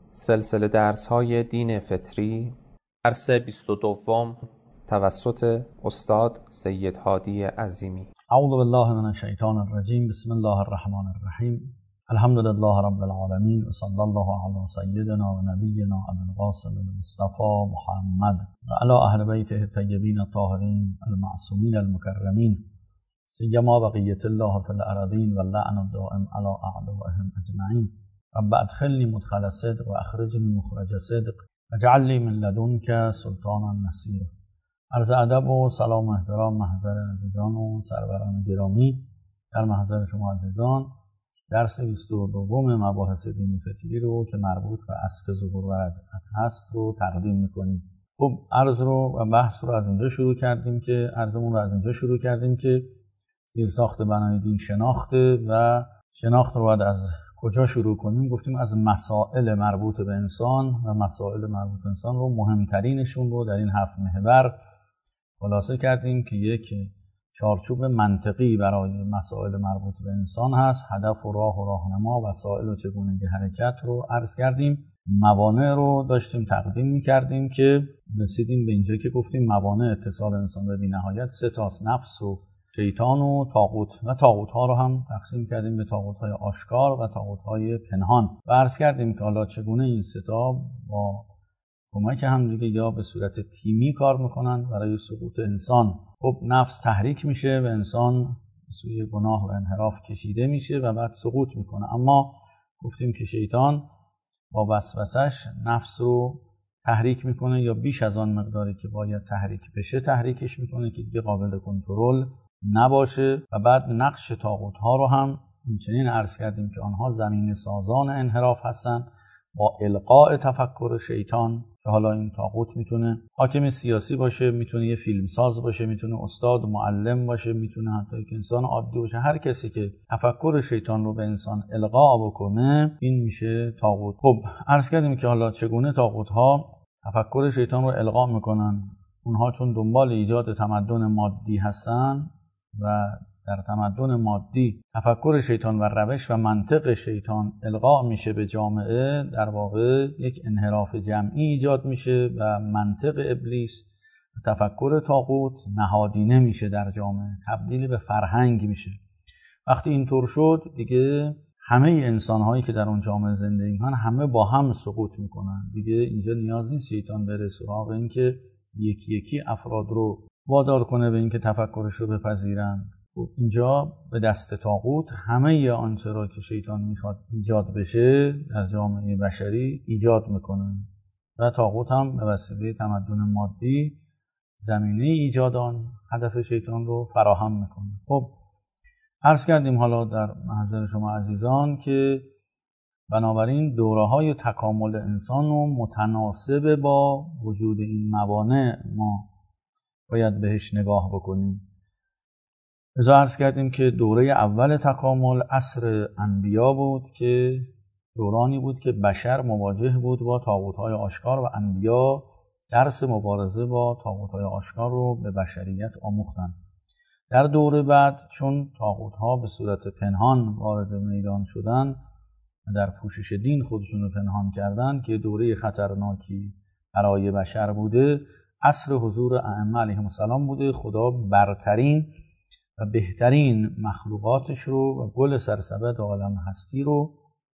سلسله درس‌های دین فطری درس 22 توسط استاد سید هادی عظیمی. اعوذ بالله من الشیطان الرجیم. بسم الله الرحمن الرحیم. الحمد لله رب العالمین و صلی الله علی سیدنا و نبینا ابی القاسم المصطفى محمد و علی اهل بیته الطیبین الطاهرین المعصومین المکرمین سیما بقیة الله فی الارضین و اللعن الدائم علی اعدائهم اجمعین. رب ادخلنی مدخل صدق و اخرجنی مخرج صدق و اجعل لی من لدنک سلطانا نصیرا. عرض ادب و سلام و احترام محضر عزیزان و سروران گرامی. در محضر شما عزیزان درس 22 مباحث دین فطری رو که مربوط به اصل ظهور و رجعت هست رو تقدیم میکنیم. خب عرض رو و بحث رو از اینجا شروع کردیم که زیرساخت بنای دین شناخته و شناخت رو باید از کجا شروع کنیم؟ گفتیم از مسائل مربوط به انسان و مسائل مربوط به انسان رو مهمترینشون رو در این 7 محور خلاصه کردیم که یک چارچوب منطقی برای مسائل مربوط به انسان هست، هدف و راه و راهنما، وسایل و چگونگی حرکت رو عرض کردیم. موانع رو داشتیم تقدیم می‌کردیم که رسیدیم به اینجا که گفتیم موانع اتصال انسان به بی‌نهایت 3 تاست: نفس و شیطان و طاغوت. و طاغوت‌ها رو هم تقسیم کردیم به طاغوت‌های آشکار و طاغوت‌های پنهان و عرض کردیم که حالا چگونه این 3 تا با کمک هم دیگه یا به صورت تیمی کار میکنن برای سقوط انسان. خب نفس تحریک میشه و انسان به سوی گناه و انحراف کشیده میشه و بعد سقوط میکنه. اما گفتیم که شیطان با وسوسش نفس رو تحریک میکنه یا بیش از آن مقداری که باید تحریک بشه تحریکش میکنه که دیگه قابل کنترل نباشه. و بعد نقش طاغوت‌ها رو هم همچنین عرض کردیم که آنها زمین سازان انحراف هستند با القاء تفکر شیطان، که حالا این طاغوت میتونه حاکم سیاسی باشه، میتونه یه فیلمساز باشه، میتونه استاد معلم باشه، میتونه حتی یک انسان عادی باشه. هر کسی که تفکر شیطان رو به انسان القا بکنه این میشه طاغوت. خب عرض کردیم که حالا چگونه طاغوت‌ها تفکر شیطان رو القا میکنن. اونها چون دنبال ایجاد تمدن مادی هستن و در تمدن مادی تفکر شیطان و روش و منطق شیطان القا میشه به جامعه، در واقع یک انحراف جمعی ایجاد میشه و منطق ابلیس تفکر طاغوت نهادینه میشه در جامعه، تبدیل به فرهنگ میشه. وقتی اینطور شد دیگه همه انسان‌هایی که در اون جامعه زندگی میکنن همه با هم سقوط میکنن. دیگه اینجا نیاز نیست شیطان بره سراغ این که یکی یکی افراد رو وادار کنه به این که تفکرش رو بپذیرن. اینجا به دست طاغوت همه آنچه را که شیطان میخواد ایجاد بشه در جامعه بشری ایجاد میکنه و طاغوت هم به وسیله تمدن مادی زمینه ایجاد آن هدف شیطان رو فراهم میکنه. خب عرض کردیم حالا در محضر شما عزیزان که بنابراین دوره‌های تکامل انسان رو متناسب با وجود این موانع ما باید بهش نگاه بکنیم. ازا عرض کردیم که دوره اول تکامل عصر انبیا بود که دورانی بود که بشر مواجه بود با طاغوت‌های آشکار و انبیا درس مبارزه با طاغوت‌های آشکار رو به بشریت آموختند. در دوره بعد چون طاغوت‌ها به صورت پنهان وارد میدان شدن و در پوشش دین خودشون رو پنهان کردن که دوره خطرناکی برای بشر بوده، عصر حضور ائمه علیهم السلام بوده. خدا برترین و بهترین مخلوقاتش رو و گل سرسبد عالم هستی رو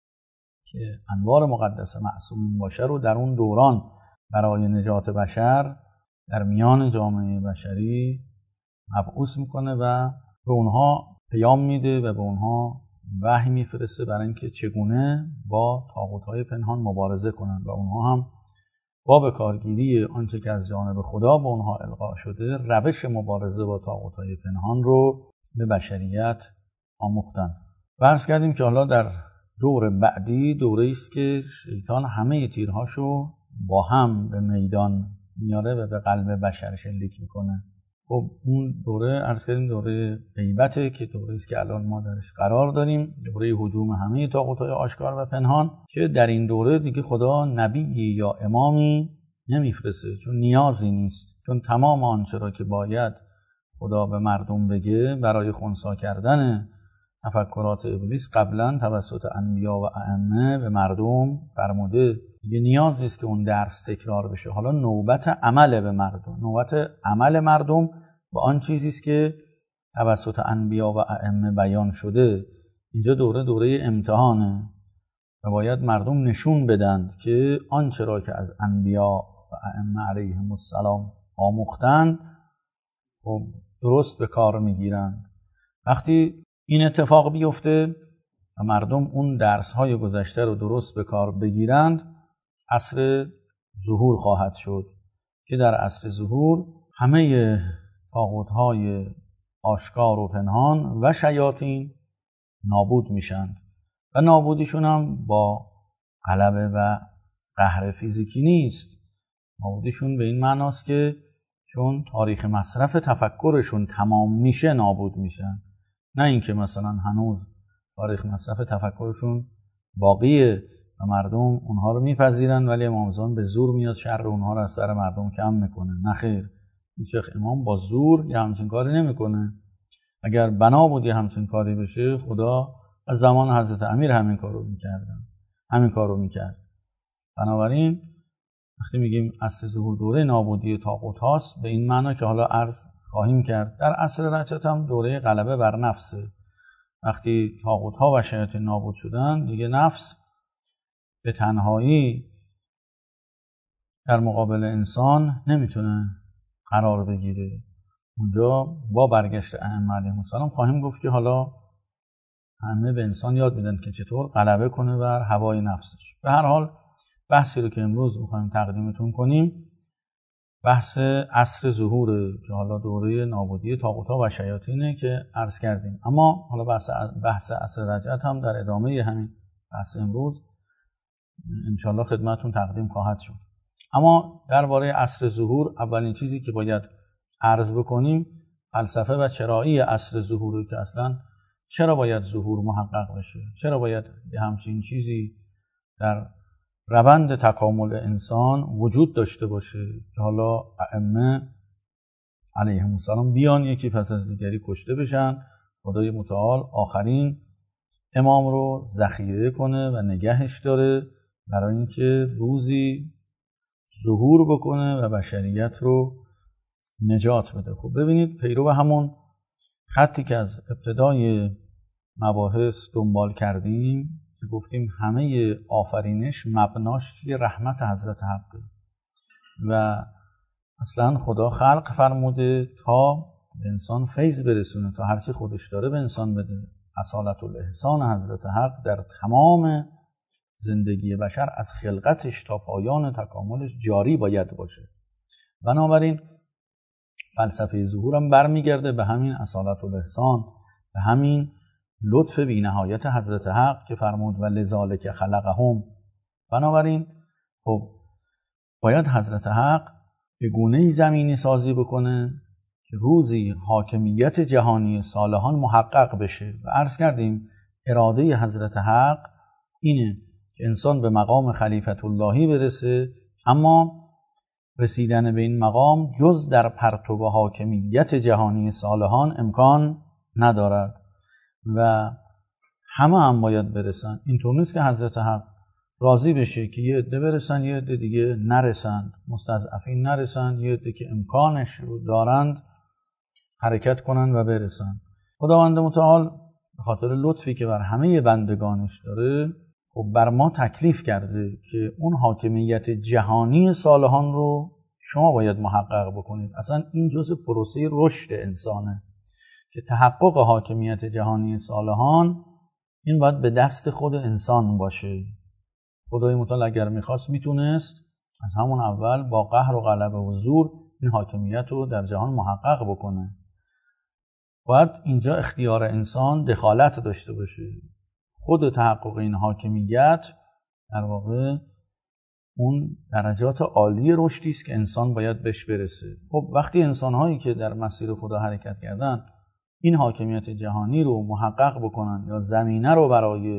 که انوار مقدس معصومین باشه رو در اون دوران برای نجات بشر در میان جامعه بشری مبعوث میکنه و به اونها پیام میده و به اونها وحی میفرسته برای اینکه چگونه با طاغوت‌های پنهان مبارزه کنند و اونها هم با به کارگیری آنچه که از جانب خدا به اونها القا شده روش مبارزه با طاغوت‌های پنهان رو به بشریت آموختن. و عرض کردیم که حالا در دور بعدی دوره است که شیطان همه تیرهاشو با هم به میدان میاره و به قلب بشر شلیک میکنه. خب اون دوره عرض کردیم دوره غیبته که دوره است که الان ما درش قرار داریم، دوره هجوم همه طاغوت‌های آشکار و پنهان، که در این دوره دیگه خدا نبی یا امامی نمیفرسته چون نیازی نیست، چون تمام آنچه را که باید خدا به مردم بگه برای خنثی کردن تفکرات ابلیس قبلا توسط انبیا و ائمه به مردم فرموده، دیگه نیازی است که اون درس تکرار بشه. حالا نوبت عمل به مردم، نوبت عمل مردم با آن چیزی است که توسط انبیا و ائمه بیان شده. اینجا دوره امتحانه و باید مردم نشون بدن که آنچه را که از انبیا و ائمه علیهم السلام آموختند و درست به کار میگیرن. وقتی این اتفاق بیفته و مردم اون درس‌های گذشته رو درست به کار بگیرند، عصر ظهور خواهد شد که در عصر ظهور همه طاغوت‌های آشکار و پنهان و شیاطین نابود میشند و نابودیشون هم با غلبه و قهر فیزیکی نیست. نابودیشون به این معناست که چون تاریخ مصرف تفکرشون تمام میشه نابود میشن، نه اینکه مثلا هنوز تاریخ مصرف تفکرشون باقیه و مردم اونها رو میپذیرن ولی امام زمان به زور میاد شر اونها رو از سر مردم کم میکنه. نه خیر، هیچ امام با زور یه همچین کاری نمیکنه. اگر بنا بود یه همچین کاری بشه، خدا از زمان حضرت امیر همین کارو میکرد. بنابراین وقتی میگیم عصر ظهور دوره نابودی طاغوت هاست، به این معنی که حالا عرض خواهیم کرد در عصر رجعت هم دوره غلبه بر نفسه. وقتی طاغوت ها و شیاطین نابود شدن، دیگه نفس به تنهایی در مقابل انسان نمیتونه قرار بگیره. اونجا با برگشت ائمه علیهم السلام خواهیم گفت که حالا همه به انسان یاد میدن که چطور غلبه کنه بر هوای نفسش. به هر حال بحثی رو که امروز میخوایم تقدیمتون کنیم بحث عصر ظهوره که حالا دوره نابودی طاغوت‌ها و شیاطینه که عرض کردیم. اما حالا بحث عصر رجعت هم در ادامه همین بحث امروز انشالله خدمتتون تقدیم خواهد شد. اما درباره عصر ظهور اولین چیزی که باید عرض بکنیم فلسفه و چرایی عصر ظهوره که اصلا چرا باید ظهور محقق بشه، چرا باید همچین چیزی در روند تکامل انسان وجود داشته باشه که حالا ائمه علیهم السلام بیان یکی پس از دیگری کشته بشن، خدای متعال آخرین امام رو ذخیره کنه و نگهش داره برای اینکه روزی ظهور بکنه و بشریت رو نجات بده. خب ببینید پیرو همون خطی که از ابتدای مباحث دنبال کردیم که گفتیم همه آفرینش مبناش رحمت حضرت حقه و اصلا خدا خلق فرموده تا به انسان فیض برسونه، تا هرچی خودش داره به انسان بده. اصالت الاحسان حضرت حق در تمام زندگی بشر از خلقتش تا پایان تکاملش جاری باید باشه. بنابراین فلسفه ظهور هم برمیگرده به همین اصالت الاحسان، به همین لطف بی نهایت حضرت حق که فرمود و لذالک خلقهم. بنابراین خب باید حضرت حق به گونه‌ای زمینی سازی بکنه که روزی حاکمیت جهانی صالحان محقق بشه. و عرض کردیم اراده حضرت حق اینه که انسان به مقام خلیفت اللهی برسه، اما رسیدن به این مقام جز در پرتو حاکمیت جهانی صالحان امکان ندارد و همه هم باید برسن. اینطور نیست که حضرت حق راضی بشه که یه عده برسن یه عده دیگه نرسن، مستضعفین نرسن، یه عده که امکانش رو دارند حرکت کنن و برسن. خداوند متعال به خاطر لطفی که بر همه بندگانش داره خب بر ما تکلیف کرده که اون حاکمیت جهانی صالحان رو شما باید محقق بکنید. اصلا این جزء پروسه رشد انسانه که تحقق حاکمیت جهانی صالحان این باید به دست خود انسان باشه. خدای متعال اگر میخواست میتونست از همون اول با قهر و غلبه و زور این حاکمیت رو در جهان محقق بکنه. باید اینجا اختیار انسان دخالت داشته باشه. خود تحقق این حاکمیت در واقع اون درجات عالی رشدی است که انسان باید بهش برسه. خب وقتی انسان‌هایی که در مسیر خدا حرکت کردن این حاکمیت جهانی رو محقق بکنن یا زمینه رو برای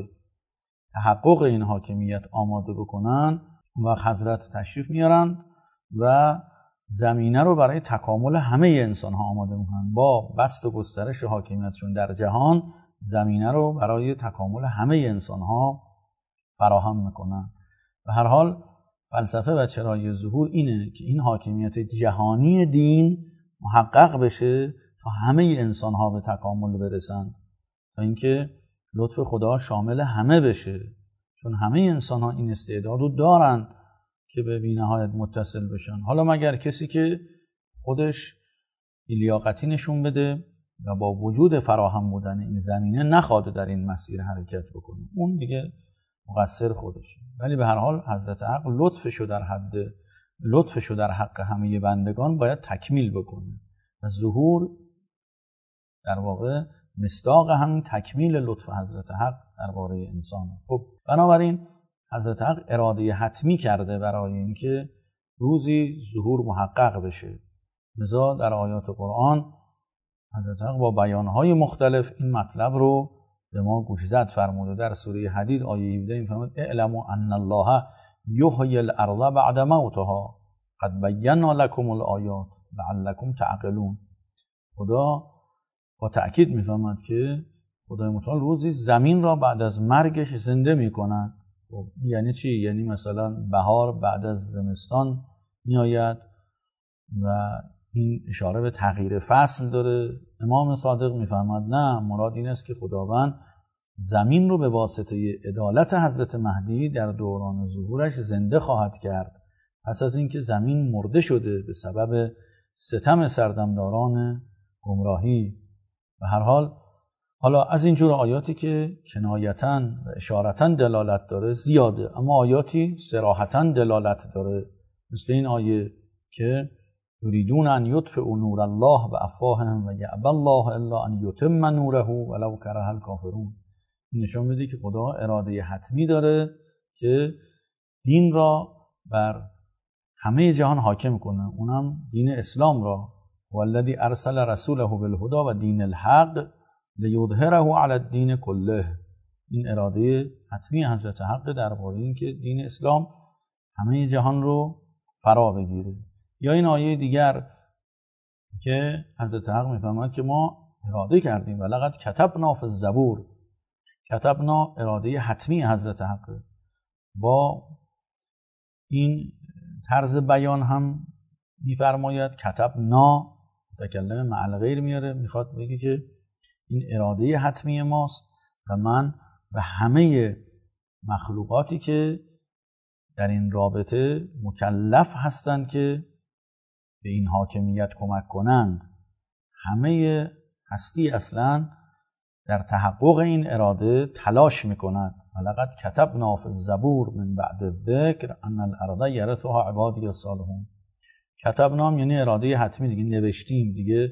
تحقق این حاکمیت آماده بکنن، و حضرت تشریف میارن و زمینه رو برای تکامل همه انسان‌ها آماده میکنن. با بسط و گسترش حاکمیتشون در جهان زمینه رو برای تکامل همه انسان‌ها فراهم میکنن. به هر حال فلسفه و چرای ظهور اینه که این حاکمیت جهانی دین محقق بشه تا همه انسان‌ها به تکامل برسند، تا اینکه لطف خدا شامل همه بشه، چون همه انسان‌ها این استعداد رو دارن که به بی‌نهایت متصل بشن. حالا مگر کسی که خودش لیاقتی نشون بده و با وجود فراهم بودن این زمینه نخواد در این مسیر حرکت بکنه، اون دیگه مقصر خودشه. ولی به هر حال حضرت حق لطفشو در حق همه بندگان باید تکمیل بکنه و ظهور در واقع مصداق همین تکمیل لطف حضرت حق درباره انسان. خب بنابراین حضرت حق اراده حتمی کرده برای اینکه روزی ظهور محقق بشه. لذا در آیات قرآن حضرت حق با بیانهای مختلف این مطلب رو به ما گوشزد فرموده. در سوره حدید آیه 17 میفرماید اعلموا ان الله یحیی الارض بعد موتها قد بینا لکم الآیات لعلکم تعقلون. خدا با تأکید میفرماید که خدای متعال روزی زمین را بعد از مرگش زنده میکند. یعنی چی؟ یعنی مثلا بهار بعد از زمستان میآید و این اشاره به تغییر فصل داره. امام صادق میفرماید نه، مراد این است که خداوند زمین رو به واسطه عدالت حضرت مهدی در دوران ظهورش زنده خواهد کرد، پس از اینکه زمین مرده شده به سبب ستم سردمداران گمراهی. به هر حال حالا از اینجور آیاتی که کنایتاً و اشارتاً دلالت داره زیاده، اما آیاتی صراحتاً دلالت داره، مثل این آیه که یریدون ان یطفئوا نور الله بافواههم و یأبی الله الا ان یتم نوره ولو کره الکافرون. این نشون میده که خدا اراده حتمی داره که دین را بر همه جهان حاکم کنه، اونم دین اسلام را. والذی ارسل رسوله بالهدى و دین الحق لیظهره علی الدین کله. این اراده حتمی حضرت حق درباره این که دین اسلام همه جهان رو فرا بگیره. یا این آیه دیگر که حضرت حق میفرماید که ما اراده کردیم ولقد کتبنا فی الزبور. کتبنا اراده حتمی حضرت حق. با این طرز بیان هم میفرماید کتبنا، تکلم مع الغیر میاره، میخواد بگه که این اراده حتمی ماست و من به همه مخلوقاتی که در این رابطه مکلف هستند که به این حاکمیت کمک کنند، همه هستی اصلا در تحقق این اراده تلاش میکند. ولقد کتبنا فی الزبور من بعد الذکر ان الارض یرثها عبادی الصالحون. کتبنا یعنی اراده حتمی، دیگه نوشتیم، دیگه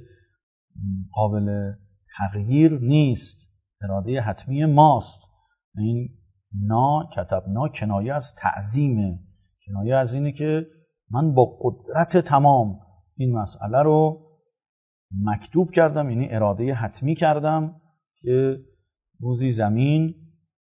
قابل تغییر نیست، اراده حتمی ماست. این کتبنا کنایه از تعظیمه، کنایه از اینه که من با قدرت تمام این مسئله رو مکتوب کردم، یعنی اراده حتمی کردم که روزی زمین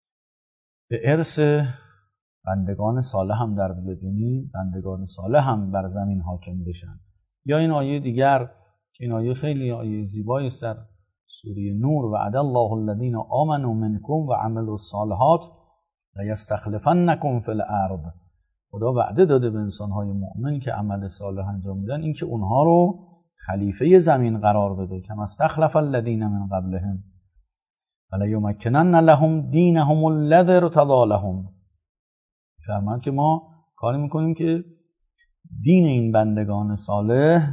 به ارث بندگان صالح هم در بیاد، یعنی بندگان صالح هم بر زمین حاکم بشن. یا این آیه دیگر که این آیه خیلی آیه زیبایی است در سوره نور، وعد الله الذین آمنوا منکم و عملوا الصالحات لیستخلفنکم فی الارض. خدا وعده داده به انسان‌های مؤمن که عمل صالح انجام میدن اینکه اونها رو خلیفه زمین قرار بده، کما استخلف الذین من قبلهم ولیمکنن لهم دینهم الذی ارتضی لهم. فرمان که ما کاری میکنیم که دین این بندگان صالح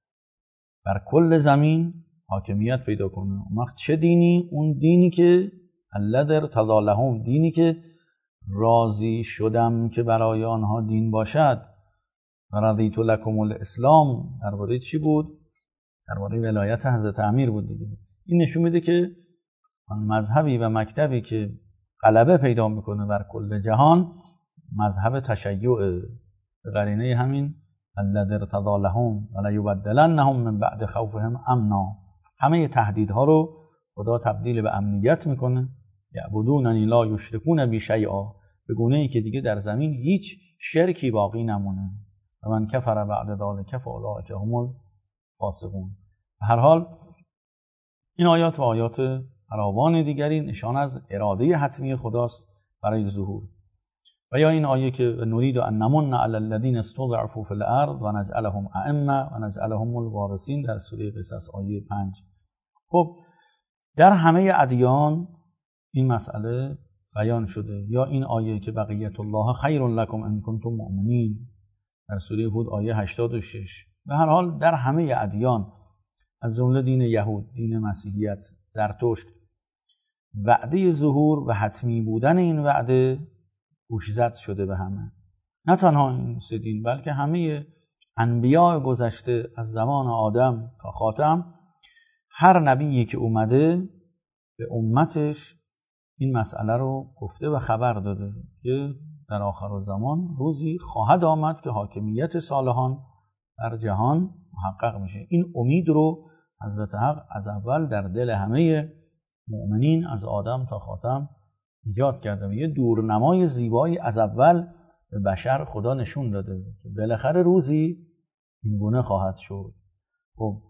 بر کل زمین حاکمیت پیدا کنه. وقت چه دینی؟ اون دینی که الذی ارتضی لهم، دینی که راضی شدم که برای آنها دین باشد. و رضیت لکم الاسلام درباره چی بود؟ درباره ولایت حضرت امیر بود دیگه. این نشون میده که آن مذهبی و مکتبی که غلبه پیدا میکنه بر کل جهان مذهب تشیع، به قرینه همین الذی ارتضی لهم ولیبدلنهم من بعد خوفهم امنا. همه تهدیدها رو خدا تبدیل به امنیت میکنه. یعبدوننی لا یشرکون بی شیئا، به گونه‌ای که دیگه در زمین هیچ شرکی باقی نمونه. و من کفر بعد ذلک فاولئک هم الفاسقون. به هر حال این آیات و آیات فراوان دیگری نشان از اراده حتمی خداست برای ظهور. و یا این آیه که نرید ان نمن علی الذین استضعفوا فی الارض و نجعلهم ائمه و نجعلهم الوارثین در سوره قصص آیه 5. خب در همه ادیان این مسئله بیان شده. یا این آیه که بقیت الله خیر لکم ان کنتم مؤمنین در سوره هود آیه 86. به هر حال در همه ادیان از جمله دین یهود، دین مسیحیت، زرتشت، وعده ظهور و حتمی بودن این وعده گوشزد شده به همه. نه تنها این سه دین بلکه همه انبیاء گذشته از زمان آدم تا خاتم، هر نبیی که اومده به امتش این مسئله رو گفته و خبر داده که در آخر زمان روزی خواهد آمد که حاکمیت صالحان در جهان محقق میشه. این امید رو حضرت حق از اول در دل همه مؤمنین از آدم تا خاتم ایجاد کرده و یه دورنمای زیبایی از اول به بشر خدا نشون داده که بالاخره روزی این گونه خواهد شد. خب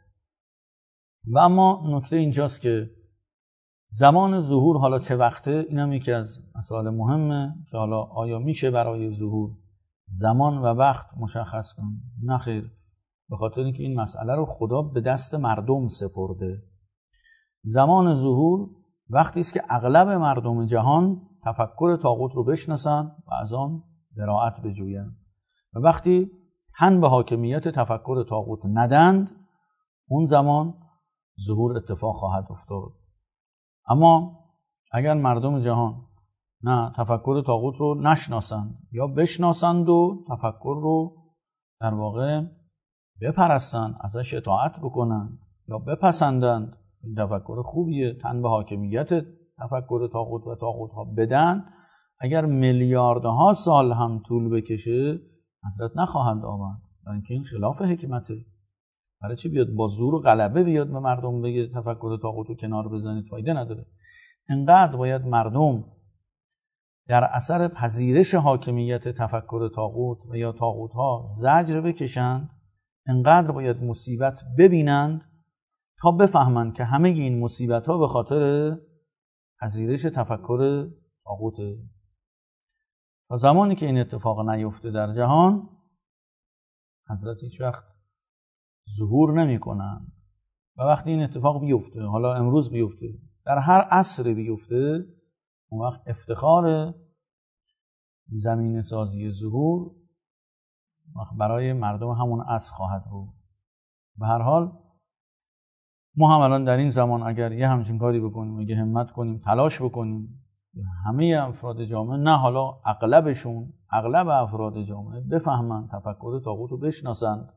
و اما نکته اینجاست که زمان ظهور حالا چه وقته؟ این هم یکی از مسائل مهمه که حالا آیا میشه برای ظهور زمان و وقت مشخص کنیم؟ نه خیر، به خاطر اینکه این مسئله رو خدا به دست مردم سپرده. زمان ظهور وقتی است که اغلب مردم جهان تفکر طاغوت رو بشناسن و از آن براءت بجویند و وقتی تن به حاکمیت تفکر طاغوت ندند، اون زمان ظهور اتفاق خواهد افتاد. اما اگر مردم جهان نه تفکر طاغوت رو نشناسند یا بشناسند و تفکر رو در واقع بپرستند، ازش اطاعت بکنند یا بپسندند، این تفکر خوبیه، تن به حاکمیت تفکر طاغوت و طاغوت ها بدن، اگر میلیاردها سال هم طول بکشه حضرت نخواهند آمد، برای اینکه این خلاف حکمته. برای چی بیاد با زور و غلبه بیاد به مردم بگه تفکر طاغوت رو کنار بزنید؟ فایده نداره. انقدر باید مردم در اثر پذیرش حاکمیت تفکر طاغوت و یا طاغوت ها زجر بکشند، انقدر باید مصیبت ببینند تا بفهمند که همه این مصیبت ها به خاطر پذیرش تفکر طاغوته. تا زمانی که این اتفاق نیفته در جهان، حضرت هیچ وقت ظهور نمی کنند. و وقتی این اتفاق بیفته، حالا امروز بیفته، در هر عصر بیفته، اون وقت افتخار زمین سازی ظهور برای مردم همون عصر خواهد بود. به هر حال ما هم الان در این زمان اگر یه همچین کاری بکنیم، اگه همت کنیم، تلاش بکنیم، همه افراد جامعه، نه حالا اغلبشون، اغلب افراد جامعه بفهمن تفکر طاغوت رو بشناسند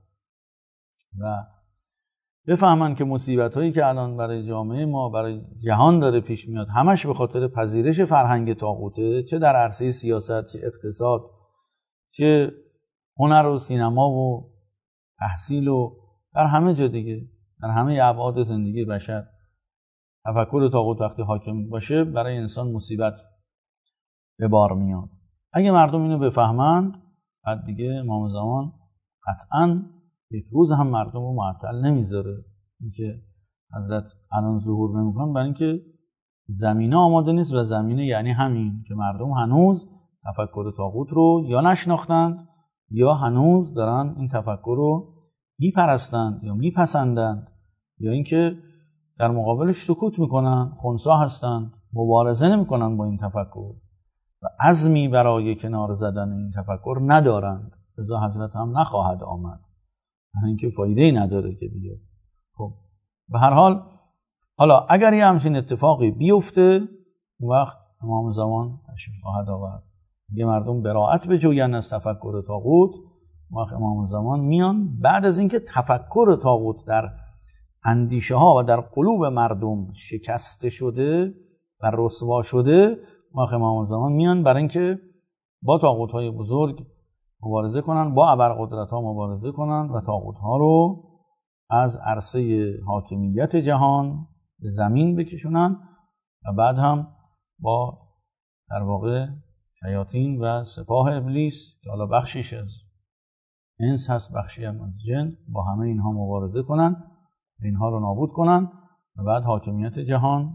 و بفهمن که مصیبت هایی که الان برای جامعه ما، برای جهان داره پیش میاد، همش به خاطر پذیرش فرهنگ طاغوته، چه در عرصه سیاست، چه اقتصاد، چه هنر و سینما و تحصیل و در همه جا دیگه، در همه ابعاد زندگی بشر تفکر طاغوت وقتی حاکم باشه برای انسان مصیبت به بار میاد. اگه مردم اینو بفهمند، بعد دیگه امام زمان قطعاً یک روز هم مردم رو معطل نمیذاره. اینکه حضرت الان ظهور نمیکنن برای اینکه زمینه آماده نیست، و زمینه یعنی همین که مردم هنوز تفکر طاغوت رو یا نشناختند یا هنوز دارن این تفکر رو میپرستند یا میپسندند، یا اینکه در مقابلش سکوت میکنن، خنثی هستند، مبارزه نمیکنن با این تفکر و عزمی برای کنار زدن این تفکر ندارند. لذا حضرت هم نخواهد آمد، برای اینکه فایده‌ای نداره که بیاد. خب به هر حال حالا اگر یه همچین اتفاقی بیفته، اون وقت امام زمان تشریف خواهد آورد. اگه مردم براءت بجوین از تفکر طاغوت، اون وقت امام زمان میان بعد از اینکه تفکر طاغوت در اندیشه ها و در قلوب مردم شکسته شده و رسوا شده، اون وقت امام زمان میان برای اینکه با طاغوت های بزرگ مبارزه کنن، با ابرقدرت ها مبارزه کنن و طاغوت ها رو از عرصه حاکمیت جهان به زمین بکشونن و بعد هم با در واقع شیاطین و سپاه ابلیس که حالا بخشیش از انس هست، بخشی هم از جن، با همه اینها مبارزه کنن، اینها رو نابود کنن و بعد حاکمیت جهان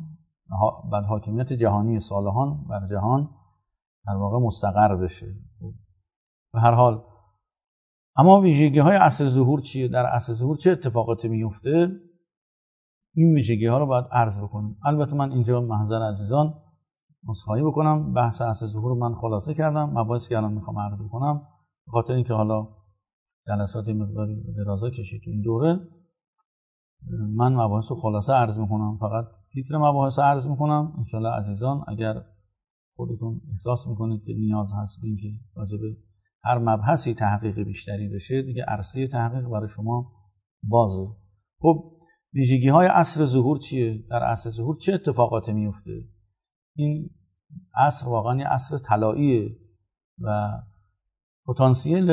بعد حاکمیت جهانی صالحان بر جهان در واقع مستقر بشه. به هر حال اما ویژگی‌های عصر ظهور چیه؟ در عصر ظهور چه اتفاقاتی میفته؟ این ویژگی‌ها رو باید عرض بکنیم. البته من اینجا محضر عزیزان عذرخواهی بکنم، بحث عصر ظهور من خلاصه کردم. مباحثی که الان میخوام عرض بکنم به خاطر اینکه حالا جلسات مقداری درازا کشید تو این دوره، من مباحث رو خلاصه عرض میکنم، فقط تیتر مباحث عرض میکنم. انشالله عزیزان اگر خودتون احساس میکنید که نیاز هست به اینکه راجع به هر مبحثی تحقیق بیشتری بشه، دیگه عرصه تحقیق برای شما بازه. خب ویژگی‌های عصر ظهور چیه؟ در عصر ظهور چه اتفاقاتی میفته؟ این عصر واقعا عصر طلاییه و پتانسیل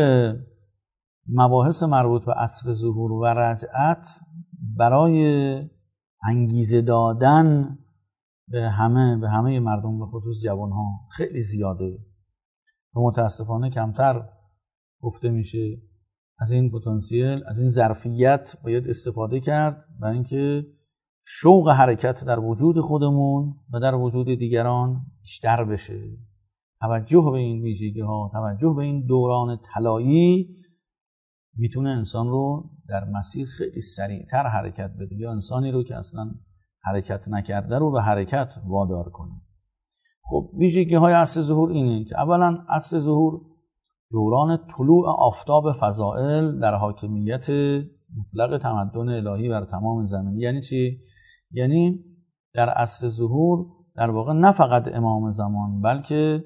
مباحث مربوط به عصر ظهور و رجعت برای انگیزه دادن به همه مردم به خصوص جوانها خیلی زیاده و متاسفانه کمتر گفته میشه. از این پتانسیل، از این ظرفیت باید استفاده کرد برای اینکه شوق حرکت در وجود خودمون و در وجود دیگران بیشتر بشه. توجه به این ویژگی‌ها، توجه به این دوران طلایی میتونه انسان رو در مسیر خیلی سریعتر حرکت بده یا انسانی رو که اصلا حرکت نکرده رو به حرکت وادار کنه. خب ویژگی‌های عصر ظهور اینه که اولا عصر ظهور دوران طلوع آفتاب فضائل در حاکمیت مطلق تمدن الهی بر تمام زمین. یعنی چی؟ یعنی در عصر ظهور در واقع نه فقط امام زمان بلکه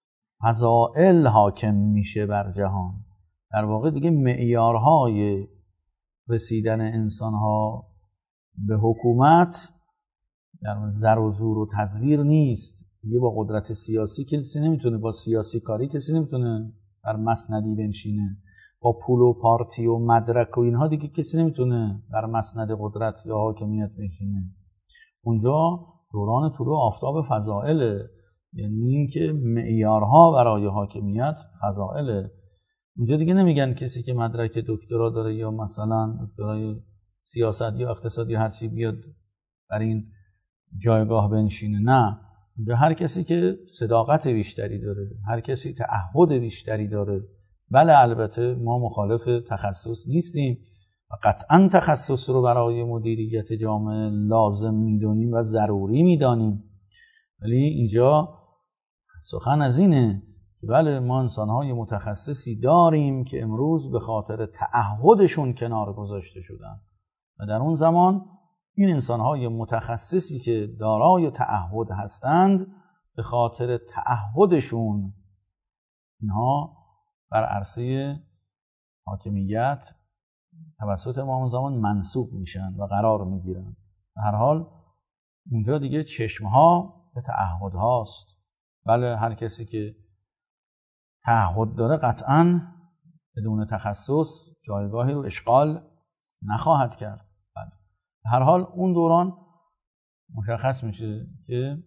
فضائل حاکم میشه بر جهان. در واقع دیگه معیارهای رسیدن انسانها به حکومت در زر و زور و تزویر نیست. دیگه با قدرت سیاسی کسی نمیتونه، با سیاسی کاری کسی نمیتونه بر مسندی بنشینه، با پول و پارتی و مدرک و اینها دیگه کسی نمیتونه بر مسند قدرت یا حاکمیت بنشینه. اونجا دوران طلوع آفتاب فضائله، یعنی اینکه معیارها برای حاکمیت فضائله. اونجا دیگه نمیگن کسی که مدرک دکترا داره یا مثلا دکترای سیاست یا اقتصاد یا هر چی بیاد بر این جایگاه بنشینه. نه، اونجا هر کسی که صداقت بیشتری داره، هر کسی تعهد بیشتری داره. بله البته ما مخالف تخصص نیستیم و قطعا تخصص رو برای مدیریت جامعه لازم میدونیم و ضروری میدانیم، ولی اینجا سخن از اینه که بله ما انسانهای متخصصی داریم که امروز به خاطر تعهدشون کنار گذاشته شدن و در اون زمان این انسانهای متخصصی که دارای تعهد هستند به خاطر تعهدشون اینها بر عرصه حاکمیت توسط امام زمان منصوب میشن و قرار میگیرن. به هر حال اونجا دیگه چشمها به تعهد هاست. بله هر کسی که تعهد داره قطعاً بدون تخصص جایگاهی رو اشغال نخواهد کرد. بله. به هر حال اون دوران مشخص میشه که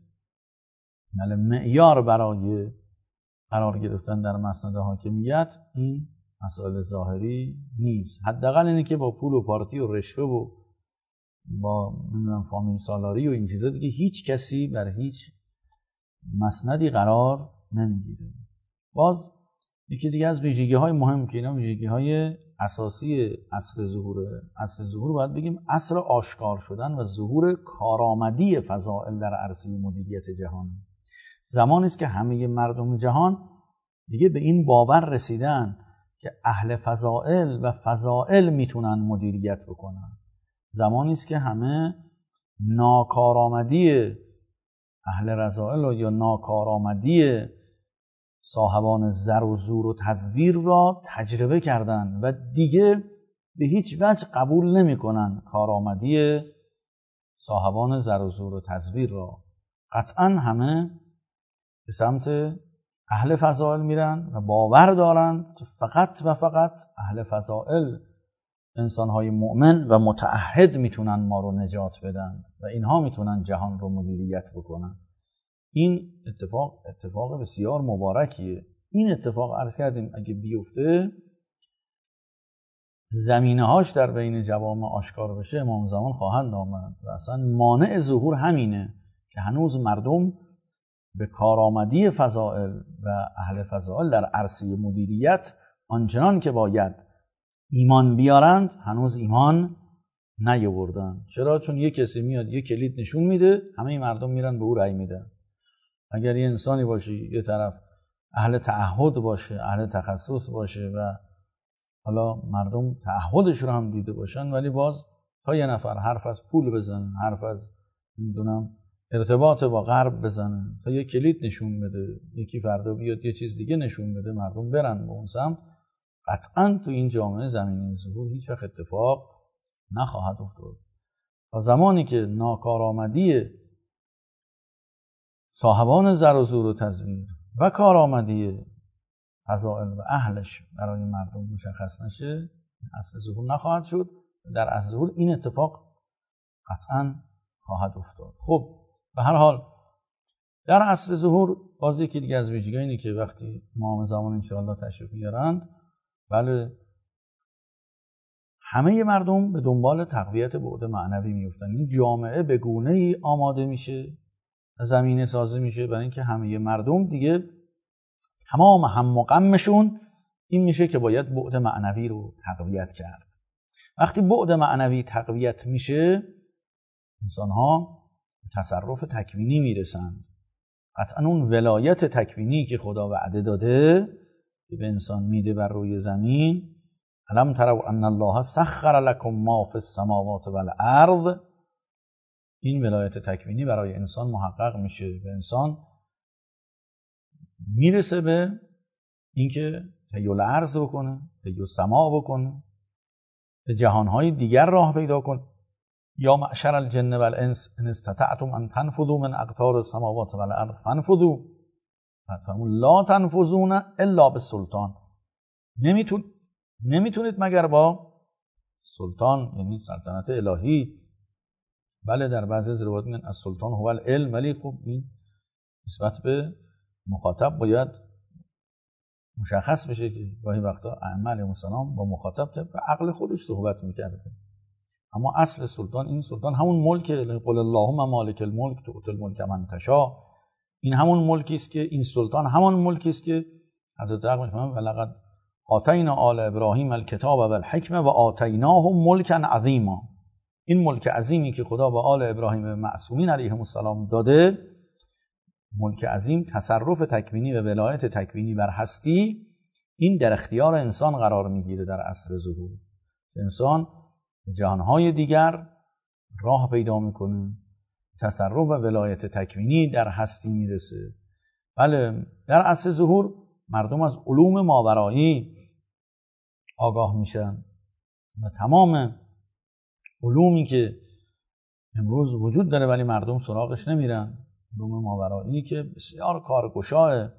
معیار برای قرار گرفتن در مسند حاکمیت این مسائل ظاهری نیست. حداقل اینه که با پول و پارتی و رشوه و با فامیل سالاری و این چیزا دیگه هیچ کسی بر هیچ مسندی قرار نمیگیره. باز یکی دیگه از ویژگی‌های مهم که اینا ویژگی‌های اساسی عصر ظهوره. عصر ظهور باید بگیم عصر آشکار شدن و ظهور کارآمدی فضائل در عرصه مدیریت جهان. زمانی است که همه مردم جهان دیگه به این باور رسیدن که اهل فضائل و فضائل میتونن مدیریت بکنن. زمانی است که همه ناکارآمدی اهل رذائل یا ناکارآمدی صاحبان زر و زور و تزویر را تجربه کردند و دیگه به هیچ وجه قبول نمی‌کنند کارآمدی صاحبان زر و زور و تزویر را. قطعاً همه به سمت اهل فضائل میرن و باور دارند که فقط و فقط اهل فضائل انسان‌های مؤمن و متعهد میتونن ما رو نجات بدن و اینها میتونن جهان رو مدیریت بکنن. این اتفاق بسیار مبارکیه. این اتفاق عرض کردیم اگه بیفته زمینه‌هاش در بین جوامع آشکار بشه امام زمان خواهند آمد و اصلا مانع ظهور همینه که هنوز مردم به کارآمدی فضائل و اهل فضائل در عرصه مدیریت آنچنان که باید ایمان بیارند هنوز ایمان نیاوردن. چرا؟ چون یک کسی میاد یک کلید نشون میده، همه مردم میرن به او رأی میدن. اگر یه انسانی باشه یه طرف اهل تعهد باشه، اهل تخصص باشه و حالا مردم تعهدش رو هم دیده باشن، ولی باز تا یه نفر حرف از پول بزنه، حرف از نمیدونم ارتباط با غرب بزنه، تا یه کلید نشون بده، یکی فردا بیاد یه چیز دیگه نشون بده، مردم برن به اون سمت، قطعاً تو این جامعه زمینه ظهور هیچ وقت اتفاق نخواهد افتاد. تا زمانی که ناکارآمدی صاحبان زر و زور و تزویر و کارآمدی فضائل و اهلش برای مردم مشخص نشه، اصل ظهور نخواهد شد. در اصل ظهور این اتفاق قطعاً خواهد افتاد. خب به هر حال در اصل ظهور باز یکی دیگه از ویژگی اینه که وقتی امام زمان انشاءالله تشریف بیارند، بله همه مردم به دنبال تقویت بعد معنوی میفتن. این جامعه به گونه‌ای آماده میشه، زمینه سازی میشه برای اینکه همه مردم دیگه تمام هم و غمشون این میشه که باید بعد معنوی رو تقویت کرد. وقتی بعد معنوی تقویت میشه، انسان‌ها تصرف تکوینی میرسند. قطعا اون ولایت تکوینی که خدا وعده داده که به انسان میده بر روی زمین، الم تروا ان الله سخر لكم ما فی السماوات والارض، این ولایت تکوینی برای انسان محقق میشه. به انسان میرسه به اینکه طی الارض بکنه، طی السما بکنه، به جهانهای دیگر راه پیدا کنه. یا معشر الجن والانس ان استطعتم ان تنفذوا من اقطار السماوات والارض فانفذوا لا تنفذون الا بالسلطان. نمیتونید مگر با سلطان، یعنی سلطنت الهی. بله در بعضی از روایات میگن السلطان هو العلم، ولی خب این نسبت به مخاطب باید مشخص بشه که گاهی وقتا ائمه علیهم السلام با مخاطب طبق عقل خودش صحبت میکرده. اما اصل سلطان، این سلطان همون ملک، قل اللهم مالک الملک تؤتی الملک من تشاء، این همون ملکی است که این سلطان همون ملکی است که حضرت حق میفرمایند ولقد آتینا آل ابراهیم الکتاب والحکمه و آتیناهم ملکا عظیما. این ملک عظیمی که خدا به آل ابراهیم معصومین علیهم السلام داده، ملک عظیم، تصرف تکوینی و ولایت تکوینی بر هستی، این در اختیار انسان قرار میگیره در عصر ظهور. انسان به جهانهای دیگر راه پیدا میکنه، تصرف و ولایت تکوینی در هستی میرسه. بله در عصر ظهور مردم از علوم ماورایی آگاه میشن و تمام علومی که امروز وجود داره ولی مردم سراغش نمیرن، علوم ماورایی که بسیار کارگشای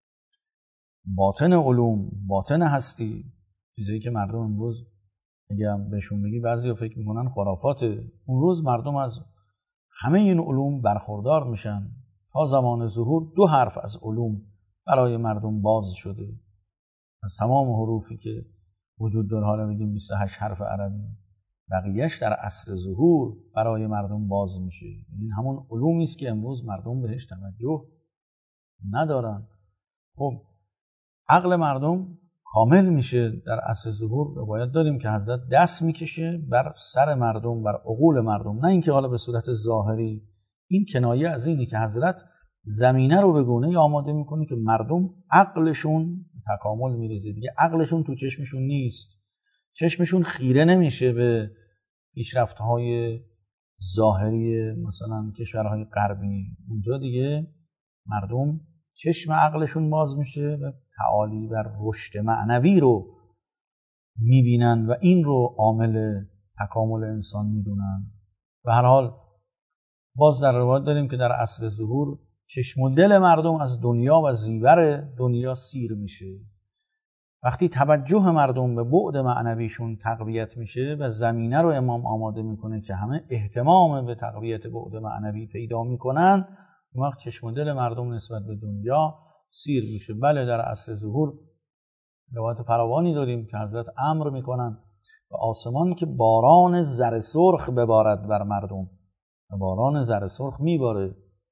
باطن علوم، باطن هستی، چیزایی که مردم امروز اگه بهشون بگی بعضی فکر میکنن خرافاته. اون روز مردم از همه این علوم برخوردار میشن. تا زمان ظهور 2 حرف از علوم برای مردم باز شده. از تمام حروفی که وجود داره، حالا بگیم 28 حرف عربی، بقیهش در عصر ظهور برای مردم باز میشه. این همون علومی است که امروز مردم بهش توجه ندارن. خب عقل مردم کامل میشه در عصر ظهور. روایت داریم که حضرت دست میکشه بر سر مردم، بر عقول مردم، نه اینکه حالا به صورت ظاهری. این کنایه از اینه که حضرت زمینه رو به گونه‌ای آماده میکنه که مردم عقلشون تکامل میرسه دیگه. عقلشون تو چشمشون نیست، چشمشون خیره نمیشه به پیشرفت‌های ظاهری مثلا کشورهای غربی. اونجا دیگه مردم چشم عقلشون باز میشه و تعالی و رشد معنوی رو میبینن و این رو عامل تکامل انسان میدونن. به هر حال باز در روایت داریم که در عصر ظهور چشم و دل مردم از دنیا و زیور دنیا سیر میشه. وقتی توجه مردم به بعد معنویشون تقویت میشه و زمینه رو امام آماده میکنه که همه اهتمام به تقویت بعد معنوی پیدا میکنن، اون وقت چشم و دل مردم نسبت به دنیا سیر میشه. بله در عصر ظهور روایت فراوانی داریم که حضرت امر میکنن و آسمان که باران زر سرخ ببارد بر مردم، و باران زر سرخ میباره.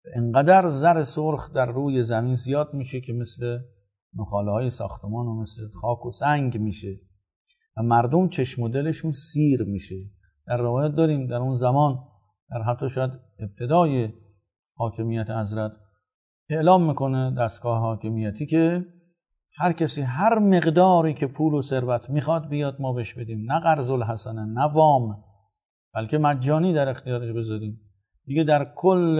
انقدر زر سرخ در روی زمین زیاد میشه که مثل نخاله های ساختمان و مثل خاک و سنگ میشه و مردم چشم و دلشون سیر میشه. در روایت داریم در اون زمان، در حتی شاید ابتدای حاکمیت حضرت، اعلام میکنه دستگاه حاکمیتی که هر کسی هر مقداری که پول و ثروت میخواد بیاد ما بهش بدیم، نه قرض الحسنه نه وام، بلکه مجانی در اختیارش بذاریم. دیگه در کل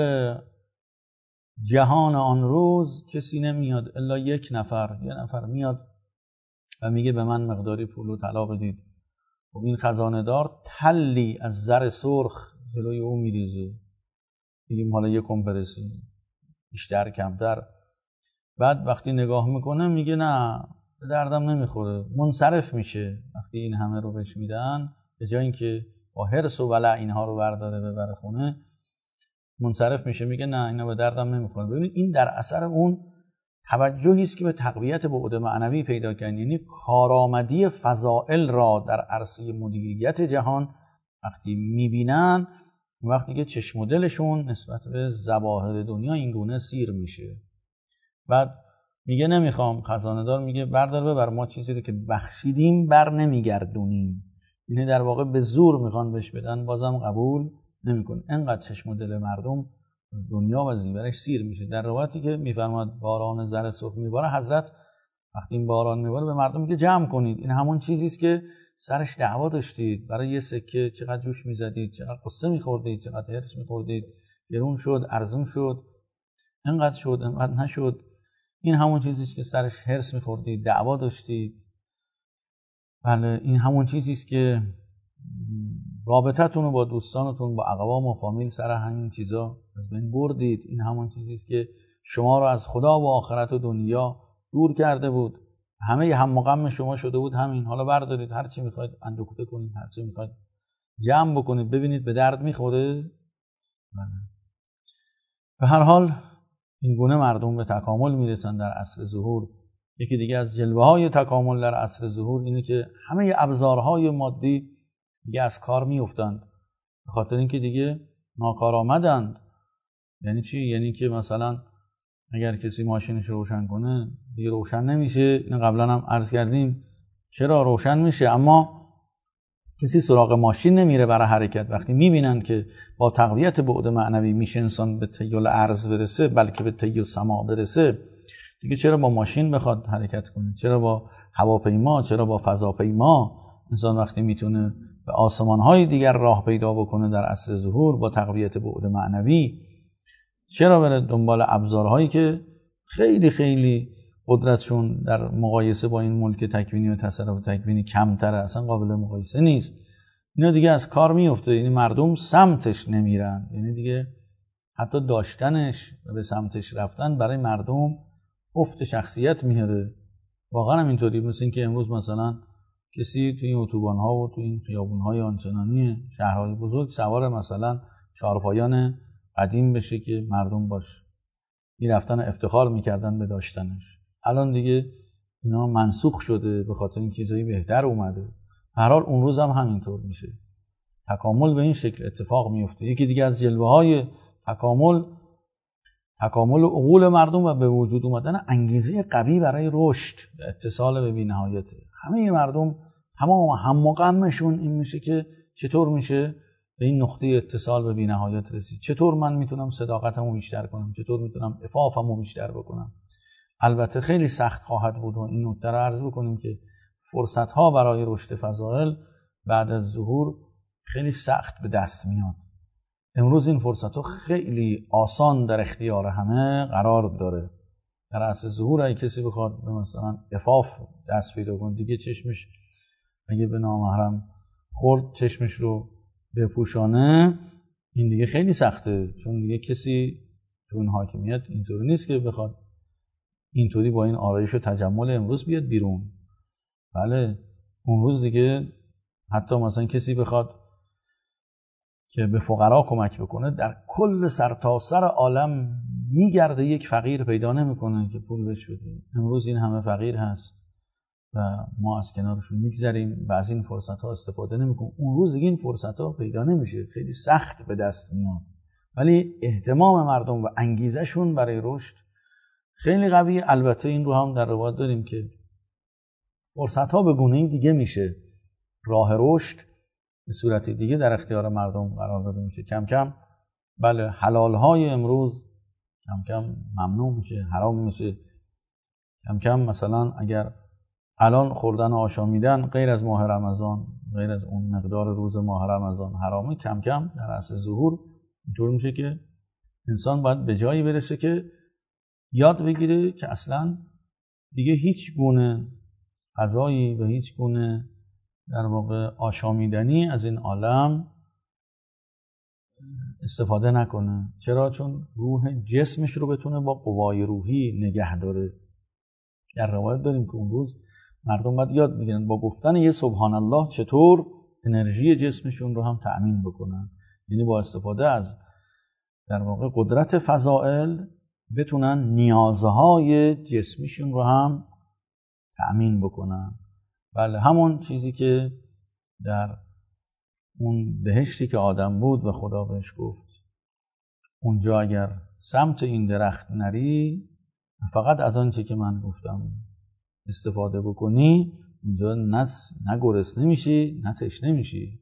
جهان آن روز کسی نمیاد الا یه نفر میاد و میگه به من مقداری پول و طلا بدید. و این خزانه دار تلی از زر سرخ جلوی او میریزه، میگیم حالا یک برسه، بیشتر کمتر. بعد وقتی نگاه میکنه میگه نه به دردم نمیخوره، منصرف میشه. وقتی این همه رو بهش میدن، به جای اینکه با حرص و ولع اینها رو برداره ببره خونه، منصرف میشه، میگه نه اینا به دردم نمیخوره. ببینید این در اثر اون توجهی است که به تقویت بعد معنوی پیدا کردن، یعنی کارآمدی فضائل را در عرصه مدیریت جهان وقتی میبینن، وقتی که چشم و دلشون نسبت به ظواهر دنیا این گونه سیر میشه. بعد میگه نمیخوام، خزانه دار میگه بردار ببر، ما چیزی رو که بخشیدیم بر نمیگردونیم. یعنی در واقع به زور میخوان بهش بدن، بازم قبول نمیکنه. انقدر چشم و دل مردم از دنیا و زیورش سیر میشه. در روایتی که میفرماد باران زر سرخ میباره، حضرت وقتی این باران میباره به مردم میگه جمع کنید، این همون چیزی است که سرش دعوا داشتید، برای یه سکه چقدر جوش میزدید، چقدر قصه میخوردید، چقدر حرص میخوردید، گرون شد، ارزون شد، انقدر شد، انقدر نشد. این همون چیزی است که سرش حرص میخوردید، دعوا داشتید. بله این همون چیزی است که رابطتون رو با دوستانتون، با اقوام و فامیل سر همین چیزا از بین بردید. این همون چیزی است که شما رو از خدا و آخرت و دنیا دور کرده بود. همه هم و غم شما شده بود همین. حالا بردارید هر چی میخواید اندوخته کنید، هر چی میخواید جمع بکنید، ببینید به درد میخوره. به هر حال این گونه مردم به تکامل میرسن در عصر ظهور. یکی دیگه از جلوه‌های تکامل در عصر ظهور اینه که همه ابزارهای مادی دیگه از کار میافتند، به خاطر اینکه دیگه ناکارآمدند. یعنی چی؟ یعنی که مثلا اگر کسی ماشینش روشن کنه دیگه روشن نمیشه. این قبلا هم عرض کردیم چرا روشن میشه، اما کسی سراغ ماشین نمیره برای حرکت. وقتی میبینن که با تقویت بعد معنوی میشه انسان به طی الارض برسه، بلکه به طی السما برسه، دیگه چرا با ماشین بخواد حرکت کنه؟ چرا با هواپیما؟ چرا با فضاپیما؟ انسان وقتی میتونه به آسمان‌های دیگر راه پیدا بکنه در عصر ظهور با تقویت بعد معنوی، چرا بره دنبال ابزارهایی که خیلی خیلی قدرتشون در مقایسه با این ملک تکوینی و تصرف تکوینی کمتره، اصلا قابل مقایسه نیست. اینا دیگه از کار میفته. یعنی مردم سمتش نمیرن، یعنی دیگه حتی داشتنش و به سمتش رفتن برای مردم افت شخصیت میاره. واقعا هم اینطوری. مثل این که امروز مثلا کسی توی این اتوبان‌ها و توی این خیابون‌های آنچنانی شهرهای بزرگ سوار مثلا چهارپایان قدیم بشه که مردم باش میرفتن افتخار میکردن به داشتنش. الان دیگه اینا منسوخ شده به خاطر این چیزایی بهتر اومده. هر حال اون روز هم همینطور میشه. تکامل به این شکل اتفاق میفته. یکی دیگه از جلوه‌های تکامل عقول مردم و به وجود اومدن انگیزه قوی برای رشد و اتصال به بی‌نهایت. همه مردم تمام هم و غمشون این میشه که چطور میشه به این نقطه اتصال به بی‌نهایت رسید. چطور من میتونم صداقتمو بیشتر کنم؟ چطور میتونم عفافمو بیشتر بکنم؟ البته خیلی سخت خواهد بود و این نکته رو عرض بکنیم که فرصت‌ها برای رشد فضائل بعد از ظهور خیلی سخت به دست میاد. امروز این فرصت‌ها خیلی آسان در اختیار همه قرار داره. در عصر ظهور اگه کسی بخواد مثلا عفاف دست پیدا کنه، دیگه چشمش اگه به نامحرم خورد چشمش رو بپوشانه، این دیگه خیلی سخته. چون دیگه کسی تو اون حاکمیت اینطوری نیست که بخواد اینطوری با این آرایش و تجمل امروز بیاد بیرون. بله اون روز دیگه حتی مثلا کسی بخواد که به فقرا کمک بکنه، در کل سرتاسر عالم میگرده یک فقیر پیدا نمیکنه که پول بهش بده. امروز این همه فقیر هست و ما از کنارشون میگذریم و از این فرصت ها استفاده نمیکنیم. اون روز دیگه این فرصت ها پیدا نمیشه، خیلی سخت به دست میاد ولی اهتمام مردم و انگیزشون برای رشد خیلی قویه. البته این رو هم در روایت داریم که فرصت‌ها به گونه‌ای دیگه میشه، راه رشد به صورت دیگه در اختیار مردم قرار داده میشه. کم کم بله حلال‌های امروز کم کم ممنوع میشه، حرام میشه. کم کم مثلا اگر الان خوردن و آشامیدن غیر از ماه رمضان، غیر از اون مقدار روز ماه رمضان حرامه، کم کم در عصر ظهور اینطور میشه که انسان باید به جایی برسه که یاد بگیره که اصلا دیگه هیچ گونه غذایی و هیچ گونه در واقع آشامیدنی از این عالم استفاده نکنه. چرا؟ چون روح جسمش رو بتونه با قوای روحی نگه داره. در روایت داریم که اون روز مردم باید یاد بگیرن با گفتن یه سبحان الله چطور انرژی جسمشون رو هم تأمین بکنن، یعنی با استفاده از در واقع قدرت فضائل بتونن نیازهای جسمیشون رو هم تأمین بکنن. بله همون چیزی که در اون بهشتی که آدم بود و خدا بهش گفت اونجا اگر سمت این درخت نری، فقط از آنچه که من گفتم استفاده بکنی، اونجا نه گرسنه میشی نه تشنه میشی.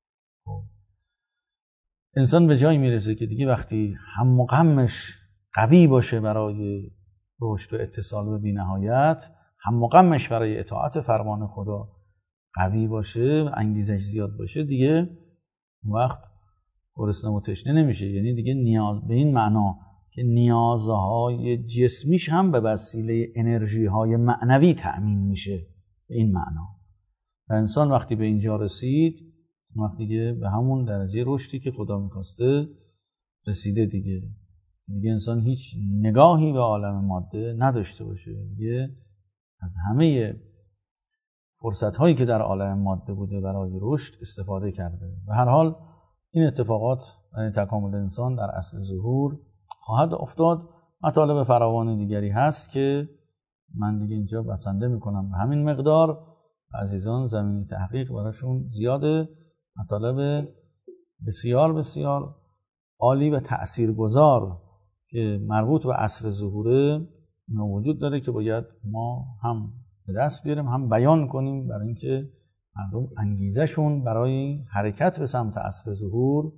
انسان به جایی میرسه که دیگه وقتی هم و غمش قوی باشه برای رشد و اتصال به بی‌نهایت، هم و غمش برای اطاعت فرمان خدا قوی باشه، انگیزش زیاد باشه، دیگه وقت گرسنه و تشنه نمیشه. یعنی دیگه نیاز به این معنا که نیازهای جسمیش هم به وسیله انرژی‌های معنوی تأمین میشه، به این معنا. و انسان وقتی به اینجا رسید، وقتی که به همون درجه رشدی که خدا می‌خواسته رسیده، دیگه انسان هیچ نگاهی به عالم ماده نداشته باشه، دیگه از همه فرصت‌هایی که در عالم ماده بوده برای رشد استفاده کرده. به هر حال این اتفاقات برای تکامل انسان در عصر ظهور خواهد افتاد. مطالب فراوان دیگری هست که من دیگه اینجا بسنده میکنم به همین مقدار. عزیزان زمینه تحقیق براشون زیاده، مطالب بسیار بسیار عالی و تأثیرگذار که مربوط به عصر ظهوره وجود داره که باید ما هم به دست بیاریم، هم بیان کنیم، برای اینکه مردم انگیزشون برای حرکت به سمت عصر ظهور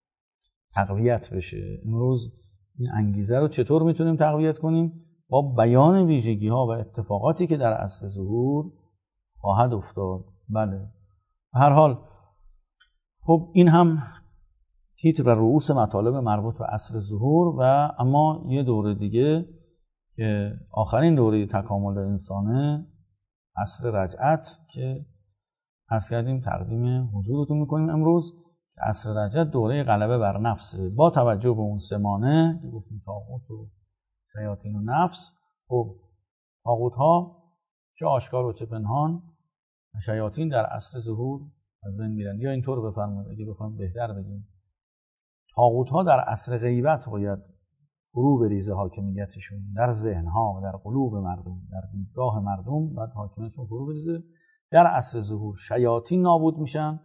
تقویت بشه. امروز این انگیزه رو چطور میتونیم تقویت کنیم؟ با بیان ویژگی ها و اتفاقاتی که در عصر ظهور خواهد افتاد. بله به هر حال خب این هم تیتر و رؤوس مطالب مربوط به عصر ظهور. و اما یه دوره دیگه که آخرین دوره تکامل انسانه، عصر رجعت، که عرض کردیم تقدیم حضورتون میکنیم امروز. عصر رجعت دوره غلبه بر نفسه، با توجه به اون سمانه که گفتیم طاغوت و شیاطین و نفس. خب طاغوت ها چه آشکار و چه پنهان، و شیاطین در عصر ظهور از بین میرن. یا اینطور بفرمایید اگه بخوام بهتر بگیم، طاغوت ها در عصر غیبت باید فرو بریزه حاکمیتشون در ذهن ها و در قلوب مردم، در دیدگاه مردم باید حاکمیتشون فرو بریزه. در عصر ظهور شیاطین نابود میشن.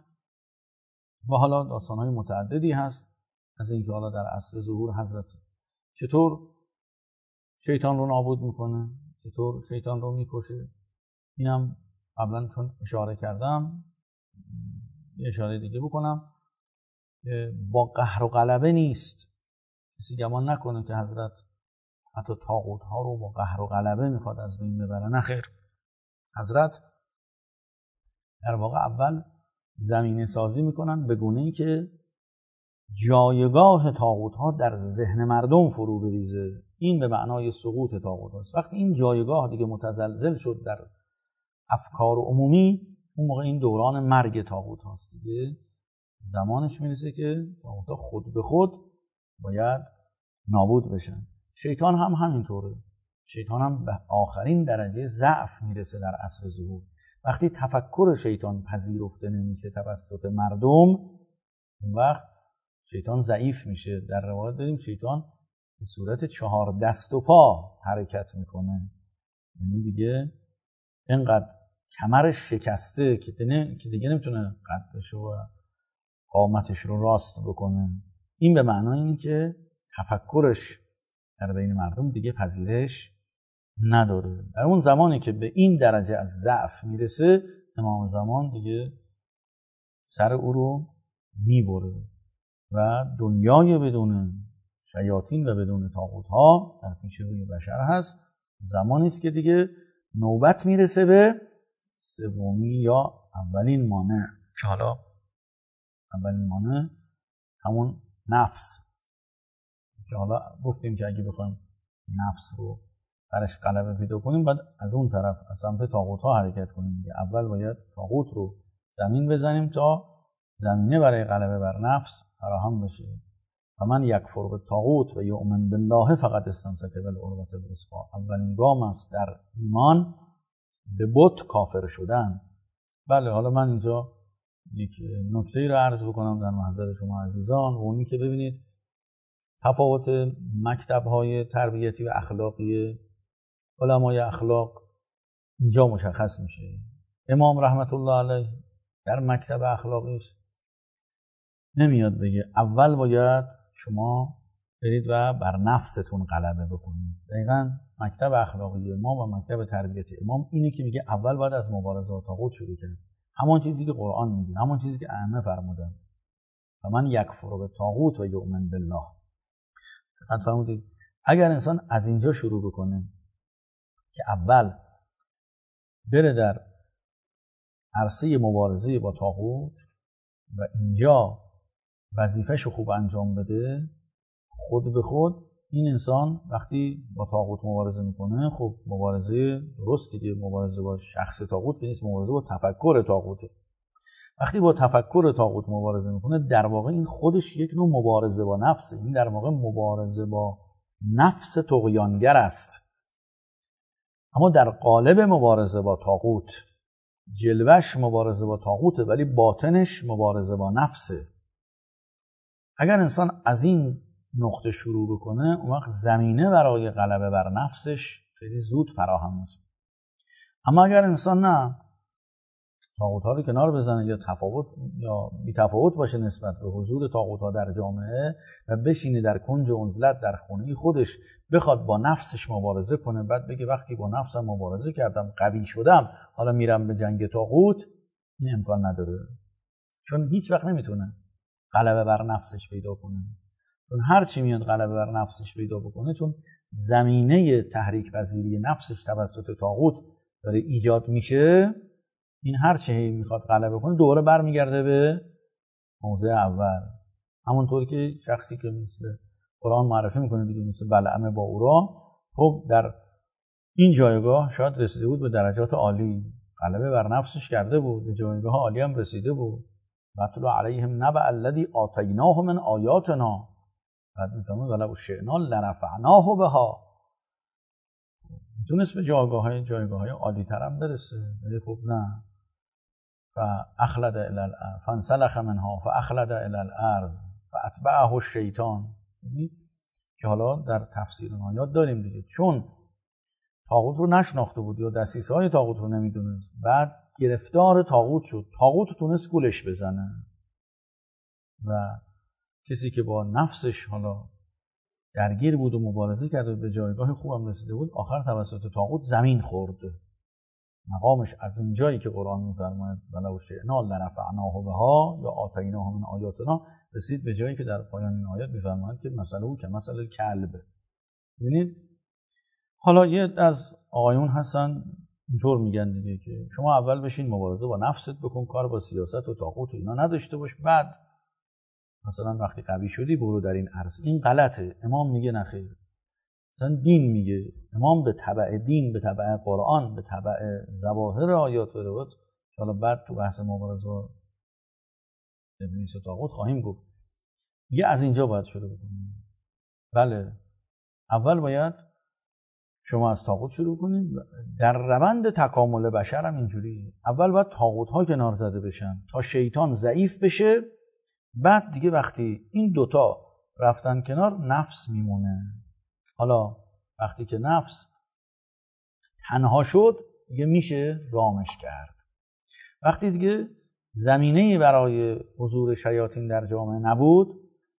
و حالا داستان‌های متعددی هست از اینکه حالا در عصر ظهور حضرت چطور شیطان رو نابود میکنه، چطور شیطان رو میکشه. اینم قبلا چون اشاره کردم یه اشاره دیگه بکنم که با قهر و غلبه نیست. کسی گمان نکنه که حضرت حتی طاغوت ها رو با قهر و غلبه میخواد از بین ببره. نه خیر، حضرت در واقع اول زمینه سازی میکنن به گونه‌ای که جایگاه طاغوت ها در ذهن مردم فرو بریزه. این به معنای سقوط طاغوت هاست. وقتی این جایگاه دیگه متزلزل شد در افکار عمومی، اون موقع این دوران مرگ طاغوت هاست دیگه. زمانش میرسه که طاغوت ها خود به خود باید نابود بشن. شیطان هم همینطوره. شیطان هم به آخرین درجه ضعف میرسه در عصر ظهور. وقتی تفکر شیطان پذیرفته نمیشه توسط مردم، اون وقت شیطان ضعیف میشه. در روایت داریم شیطان به صورت 4 دست و پا حرکت میکنه، یعنی دیگه اینقدر کمرش شکسته که دیگه نمیتونه قد بشه و قامتش رو راست بکنه. این به معنای اینه که تفکرش در بین مردم دیگه پذیرش نداره. در اون زمانی که به این درجه از ضعف میرسه، امام زمان دیگه سر او رو میبره و دنیای بدون شیاطین و بدون طاغوت‌ها در پیش روی بشر هست. زمانی است که دیگه نوبت میرسه به سومی یا اولین مانع، که حالا اولین مانع همون نفس، که حالا گفتیم که اگه بخوایم نفس رو برش غلبه پیدا کنیم باید از اون طرف از سمت طاغوت‌ها حرکت کنیم. اول باید طاغوت رو زمین بزنیم تا زمینه برای غلبه بر نفس فراهم بشه. و من یکفر بالطاغوت و یؤمن بالله فقط استمسک بالعروة الوثقی. اولین گام است در ایمان به بت کافر شدن. بله، حالا من اینجا یک نکته‌ای رو عرض بکنم در محضر شما عزیزان، و اونی که ببینید تفاوت مکتب‌های تربیتی و اخلاقی علمای اخلاق اینجا مشخص میشه. امام رحمت الله علیه در مکتب اخلاقیش نمیاد بگه اول باید شما برید و بر نفستون غلبه بکنید. دقیقاً مکتب اخلاقی امام و مکتب تربیتی امام اینه که میگه اول باید از مبارزه با طاغوت شروع کنید. همون چیزی که قرآن میگه، همون چیزی که ائمه فرمودن. و من یکفر بالطاغوت و یؤمن بالله. دقت فرمودید؟ اگر انسان از اینجا شروع بکنه که اول بره در عرصه مبارزه با طاغوت و اینجا وظیفه‌ش رو خوب انجام بده، خود به خود این انسان وقتی با طاغوت مبارزه میکنه، خب مبارزه درست دیگه، مبارزه با شخص طاغوت که نیست، مبارزه با تفکر طاغوته. وقتی با تفکر طاغوت مبارزه میکنه، در واقع این خودش یک نوع مبارزه با نفسه. این در واقع مبارزه با نفس طغیانگر است. اما در قالب مبارزه با طاغوت، جلوش مبارزه با طاغوته ولی باطنش مبارزه با نفسه. اگر انسان از این نقطه شروع بکنه، اون وقت زمینه برای غلبه بر نفسش خیلی زود فراهم میشه. اما اگر انسان نه، طاغوت‌ها رو کنار بزنه یا تفاوت یا بی‌تفاوت باشه نسبت به حضور طاغوت‌ها در جامعه و بشینه در کنج عزلت در خونه خودش بخواد با نفسش مبارزه کنه، بعد بگه وقتی با نفسم مبارزه کردم قوی شدم حالا میرم به جنگ طاغوت، این امکان نداره. چون هیچ وقت نمیتونه غلبه بر نفسش پیدا کنه. چون هر چی میاد غلبه بر نفسش پیدا بکنه، چون زمینه تحریک پذیری نفسش توسط طاغوت داره ایجاد میشه، این هر چی میخواد غلبه کنه دوباره برمیگرده به موضع اول. همونطور که شخصی که مثل قرآن معرفی میکنه دیگه، مثل بلعم با اورا، خب در این جایگاه شاید رسیده بود به درجات عالی، غلبه بر نفسش کرده بود، به جایگاه عالی هم رسیده بود. وَاتْلُ عَلَیْهِمْ نَبَأَ الَّذِی آتَیْنَاهُ مِنْ آیَاتِنَا، بعد میگه وَلَوْ شِئْنَا لَرَفَعْنَاهُ بِهَا. میتونست به جایگاه های عالی تر هم برسه، ولی خب نه. فأخلد إلى الأرض فانسلخ منها فأخلد إلى الأرض فأتبعه الشیطان. که حالا در تفسیر آیات داریم دیگه، چون طاغوت رو نشناخته بود یا دسیسه های طاغوت رو نمیدونست، بعد گرفتار طاغوت شد. طاغوت تونست گولش بزنه و کسی که با نفسش حالا درگیر بود و مبارزه کرده به جایگاه خوبم رسیده بود، آخر توسط طاغوت زمین خورد. مقامش از این جایی که قرآن می‌فرماید ولو شئنا لرفعناه بها یا آتیناه من آیاتنا، رسید به جایی که در پایان این آیات می‌فرماید که مثل او که مثل الکلب. ببینید حالا یه از آقایون هستن اینطور میگن دیگه که شما اول بشین مبارزه با نفست بکن، کار با سیاست و طاغوت و اینا نداشته باش، بعد مثلا وقتی قوی شدی برو در این عرصه. این غلطه. امام میگه نخیر. مثلا دین میگه، امام به تبع دین، به تبع قرآن، به تبع ظواهر آیات و روایات، حالا بعد تو بحث مبارزه با ابلیس و طاغوت خواهیم گفت، یه از اینجا باید شروع بکنیم. بله، اول باید شما از طاغوت شروع کنید. در روند تکامل بشر هم اینجوریه، اول باید طاغوت‌ها کنار زده بشن تا شیطان ضعیف بشه، بعد دیگه وقتی این دوتا رفتن کنار نفس میمونه. حالا وقتی که نفس تنها شد دیگه میشه رامش کرد. وقتی دیگه زمینه‌ای برای حضور شیاطین در جامعه نبود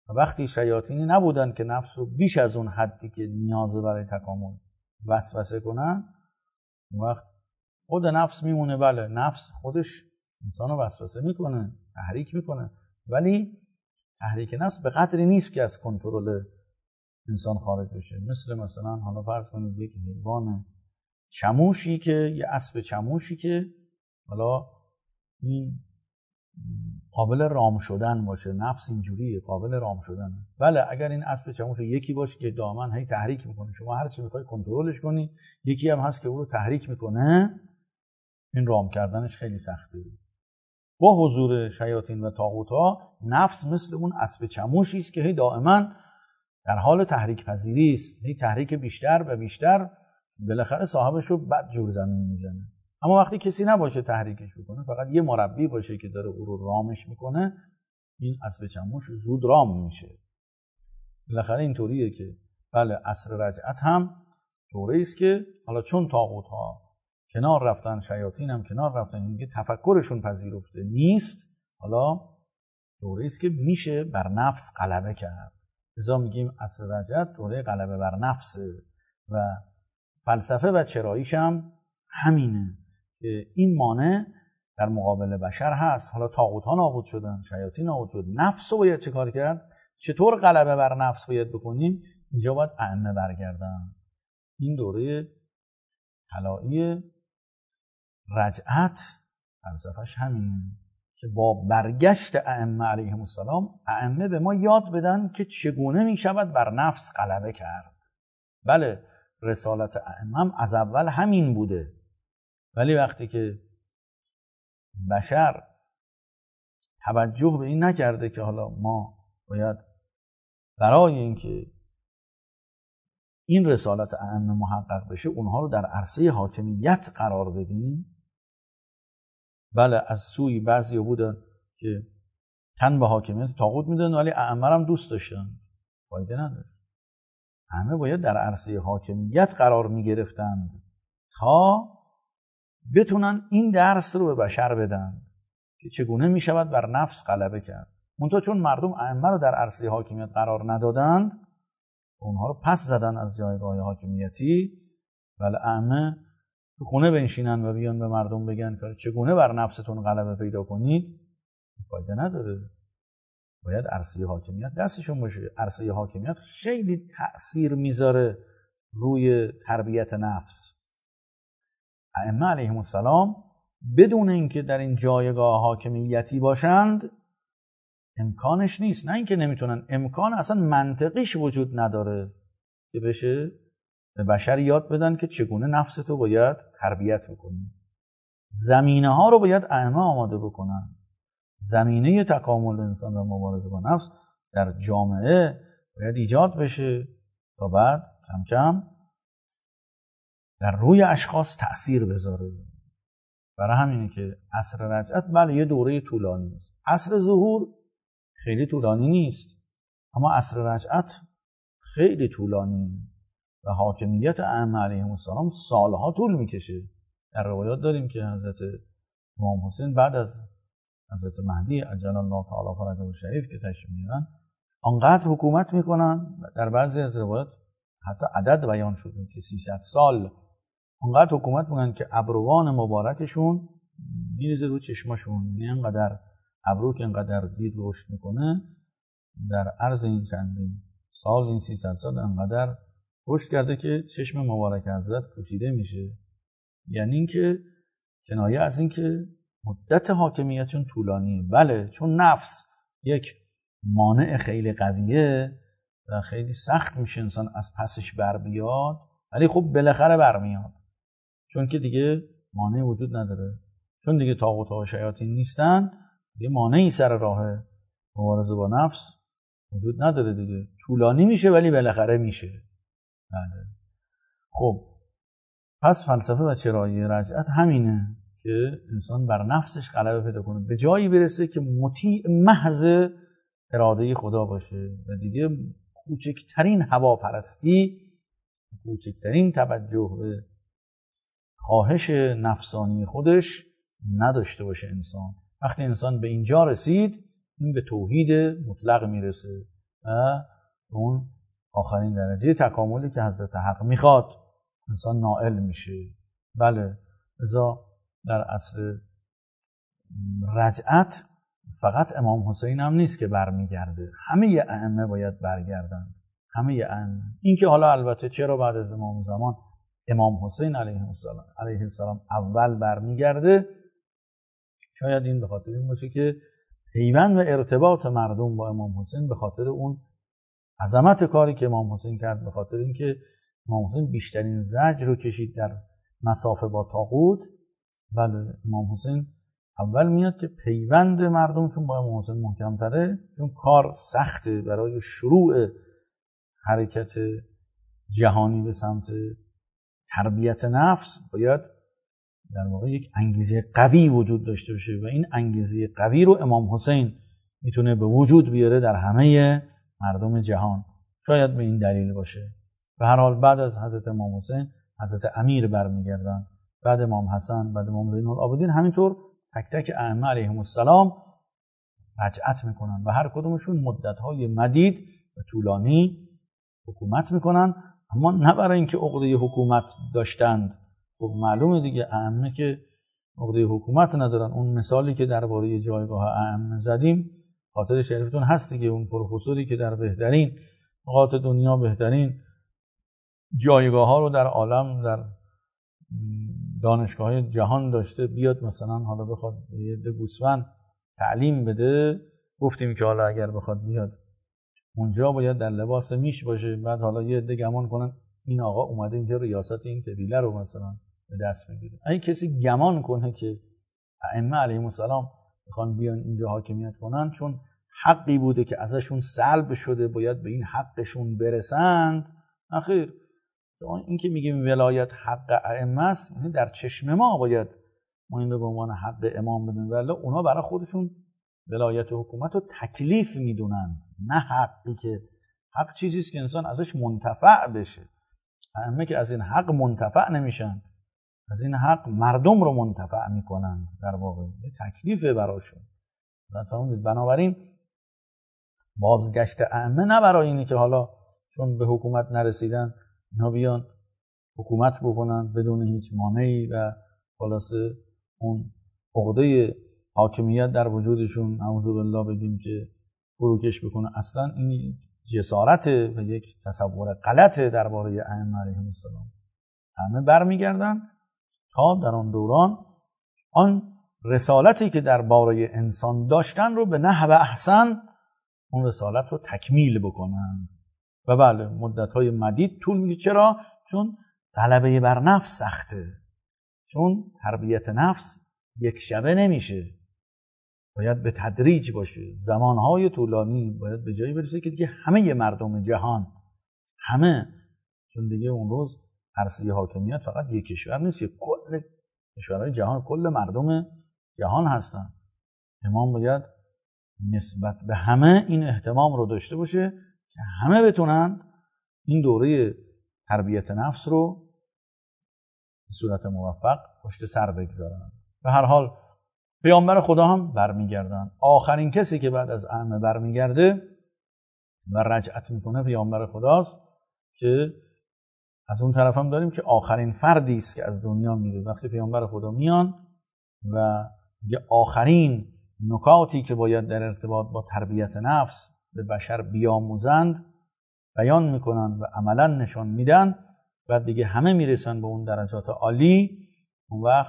و وقتی شیاطینی نبودن که نفس رو بیش از اون حدی که نیازه برای تکامل وسوسه کنن، اون وقت خود نفس میمونه. بله، نفس خودش انسان رو وسوسه میکنه، تحریک میکنه، ولی تحریک نفس به قدری نیست که از کنترل انسان خارج بشه. مثلا حالا فرض کنید یک حیوان چموشی که یه اسب چموشی که حالا این قابل رام شدن باشه، نفس اینجوریه، قابل رام شدن. بله، اگر این اسب چموش یکی باشه که دائما هی تحریک میکنه، شما هر چی میخوای کنترلش کنی، یکی هم هست که او رو تحریک میکنه، این رام کردنش خیلی سخته. با حضور شیاطین و طاغوت‌ها، نفس مثل اون اسب چموشی است که هی دائما در حال تحریک پذیری است، هی تحریک بیشتر و بیشتر، بالاخره صاحبش رو بدجور زمین میزنه. اما وقتی کسی نباشه تحریکش بکنه، فقط یه مربی باشه که داره او رو رامش میکنه، این اسب چموش زود رام میشه. بالاخره اینطوریه که بله، عصر رجعت هم دوره است که حالا چون طاغوت‌ها کنار رفتن، شیاطین هم کنار رفتن، اینکه تفکرشون پذیرفته نیست، حالا دوره است که میشه بر نفس غلبه کرد. لذا میگیم عصر رجعت دوره غلبه بر نفسه و فلسفه و چراییش هم همینه که این مانع در مقابل بشر هست. حالا طاغوت‌ها نابود شدن، شیاطین نابود شد، نفس رو باید چه کار کرد؟ چطور غلبه بر نفس باید بکنیم؟ اینجا باید ائمه برگردن. این دوره طلایی رجعت فلسفه‌اش همینه که با برگشت ائمه علیهم السلام، ائمه به ما یاد بدن که چگونه می شود بر نفس غلبه کرد. بله، رسالت ائمه هم از اول همین بوده، ولی وقتی که بشر توجه به این نکرده که حالا ما باید برای اینکه این رسالت ائمه محقق بشه اونها رو در عرصه حاکمیت قرار بدیم. بله، از سوی بعضیا بودن که تن به حاکمیت طاغوت میدن، ولی ائمه هم دوست داشتن، فایده نداشت. ائمه باید در عرصه حاکمیت قرار میگرفتند تا بتونن این درس رو به بشر بدن که چگونه میشود بر نفس غلبه کرد. منتها چون مردم ائمه رو در عرصه حاکمیت قرار ندادند، اونها رو پس زدن از جایگاه حاکمیتی. ولی ائمه تو خونه بنشینن و بیان به مردم بگن که چگونه بر نفستون غلبه پیدا کنید، فایده نداره. باید عرصه حاکمیت دستشون باشه. عرصه حاکمیت خیلی تأثیر میذاره روی تربیت نفس. ائمه علیهم السلام بدون اینکه در این جایگاه حاکمیتی باشند امکانش نیست. نه اینکه نمیتونن، امکان اصلا منطقیش وجود نداره که بشه به بشر یاد بدن که چگونه نفستو باید تربیت بکنی. زمینه ها رو باید ائمه آماده بکنن. زمینه تکامل انسان و مبارزه با نفس در جامعه باید ایجاد بشه تا بعد کم کم در روی اشخاص تأثیر بذاره. برای همینه که عصر رجعت بله یه دوره طولانی است. عصر ظهور خیلی طولانی نیست، اما عصر رجعت خیلی طولانیه و حاکمیت ائمه علیهم السلام سالها طول میکشه. در روایات داریم که حضرت امام حسین بعد از حضرت مهدی عجل الله تعالی فرجه الشریف که تشریف میارن آنقدر حکومت میکنن، در بعضی از روایات حتی عدد بیان شده که 300 سال آنقدر حکومت میکنن که ابروان مبارکشون میریزه رو چشماشون. یعنی انقدر ابرو که انقدر دید رشد میکنه، در عرض این چندین سال، این 300 سال انقدر رشد کرده که چشم مبارک حضرت پوشیده میشه. یعنی اینکه کنایه از اینکه مدت حاکمیتشون طولانیه. بله، چون نفس یک مانع خیلی قویه و خیلی سخت میشه انسان از پسش بر بیاد، ولی خب بالاخره برمیاد، چون که دیگه مانع وجود نداره. چون دیگه طاغوت‌ها و شیاطین نیستن، دیگه مانعی سر راه مبارزه با نفس وجود نداره دیگه. طولانی میشه ولی بالاخره میشه. بله. خب پس فلسفه و چرایی رجعت همینه که انسان بر نفسش غلبه پیدا کنه، به جایی برسه که مطیع محض اراده خدا باشه و دیگه کوچکترین هواپرستی، کوچکترین توجه به خواهش نفسانی خودش نداشته باشه انسان. وقتی انسان به اینجا رسید، این به توحید مطلق میرسه و اون آخرین درجه تکاملی که حضرت حق میخواد انسان نائل میشه. بله، لذا در عصر رجعت فقط امام حسین هم نیست که برمیگرده، همه ائمه باید برگردند، همه ائمه. این که حالا البته چرا بعد از امام زمان امام حسین علیه السلام اول برمیگرده، شاید این به خاطر این باشه که پیوند و ارتباط مردم با امام حسین به خاطر اون عظمت کاری که امام حسین کرد، به خاطر اینکه امام حسین بیشترین زجر رو کشید در مسافه با طاغوت. بله، امام حسین اول میاد که پیوند مردم چون با امام حسین محکم‌تره، چون کار سخته برای شروع حرکت جهانی به سمت تربیت نفس، باید در واقع یک انگیزه قوی وجود داشته باشه و این انگیزه قوی رو امام حسین میتونه به وجود بیاره در همه مردم جهان. شاید به این دلیل باشه. به هر حال بعد از حضرت امام حسین حضرت امیر برمیگردن، بعد امام حسن، بعد امام زین العابدین، همینطور تک تک ائمه علیهم السلام رجعت میکنن و هر کدومشون مدت‌های مدید و طولانی حکومت میکنن، اما نه برای اینکه عقده حکومت داشتند. خب معلومه دیگه ائمه که عقده حکومت ندارن. اون مثالی که درباره جایگاه ائمه زدیم خاطر شریفتون هست دیگه، اون پروفسوری که در بهترین نقاط دنیا بهترین جایگاه ها رو در عالم در دانشگاه جهان داشته، بیاد مثلا حالا بخواد یه عده گوسفند تعلیم بده، گفتیم که حالا اگر بخواد بیاد اونجا باید در لباس میش باشه، بعد حالا یه عده گمان کنن این آقا اومده اینجا ریاست این قبیله رو مثلا به دست بگیره. اگه کسی گمان کنه که ائمه علیهم السلام میخوان بیان اینجا حاکمیت کنن چون حقی بوده که ازشون سلب شده باید به این حقشون برسند، نخیر. این که میگیم ولایت حق ائمه است، یعنی در چشم ما باید ما این رو به عنوان حق امام بدونیم، ولی اونا برای خودشون ولایت حکومت رو تکلیف میدونند، نه حقی که حق چیزی است که انسان ازش منتفع بشه. ائمه که از این حق منتفع نمیشن، از این حق مردم رو منتفع میکنن، در واقع تکلیفه براشون. بنابراین بازگشت ائمه نه برای اینه که حالا چون به حکومت نرسیدن اینا بیان حکومت بکنن بدون هیچ مانعی و خلاصه اون عقده حاکمیت در وجودشون نعوذ بالله بگیم که فروکش بکنه. اصلا این جسارته و یک تصور غلطه درباره ائمه علیهم السلام. ائمه برمیگردن تا در آن دوران آن رسالتی که درباره انسان داشتن رو به نحو احسن اون رسالت رو تکمیل بکنند. و بله مدت‌های مدید طول می‌کشه. چرا؟ چون غلبه بر نفس سخته، چون تربیت نفس یک شبه نمیشه، باید به تدریج باشه، زمانهای طولانی باید به جایی برسه که دیگه همه مردم جهان، همه، چون دیگه اون روز عرصه حاکمیت فقط یک کشور نیست، کل کشورهای جهان، کل مردم جهان هستن. امام باید نسبت به همه این اهتمام رو داشته باشه که همه بتونن این دوره تربیت نفس رو به صورت موفق پشت سر بگذارن. به هر حال پیامبر خدا هم برمیگردن. آخرین کسی که بعد از ائمه برمیگرده و رجعت میکنه پیامبر خداست، که از اون طرف هم داریم که آخرین فردی است که از دنیا میره. وقتی پیامبر خدا میان و یه آخرین نکاتی که باید در ارتباط با تربیت نفس به بشر بیاموزند بیان میکنن و عملا نشان میدن، بعد دیگه همه میرسن به اون درجات عالی. اون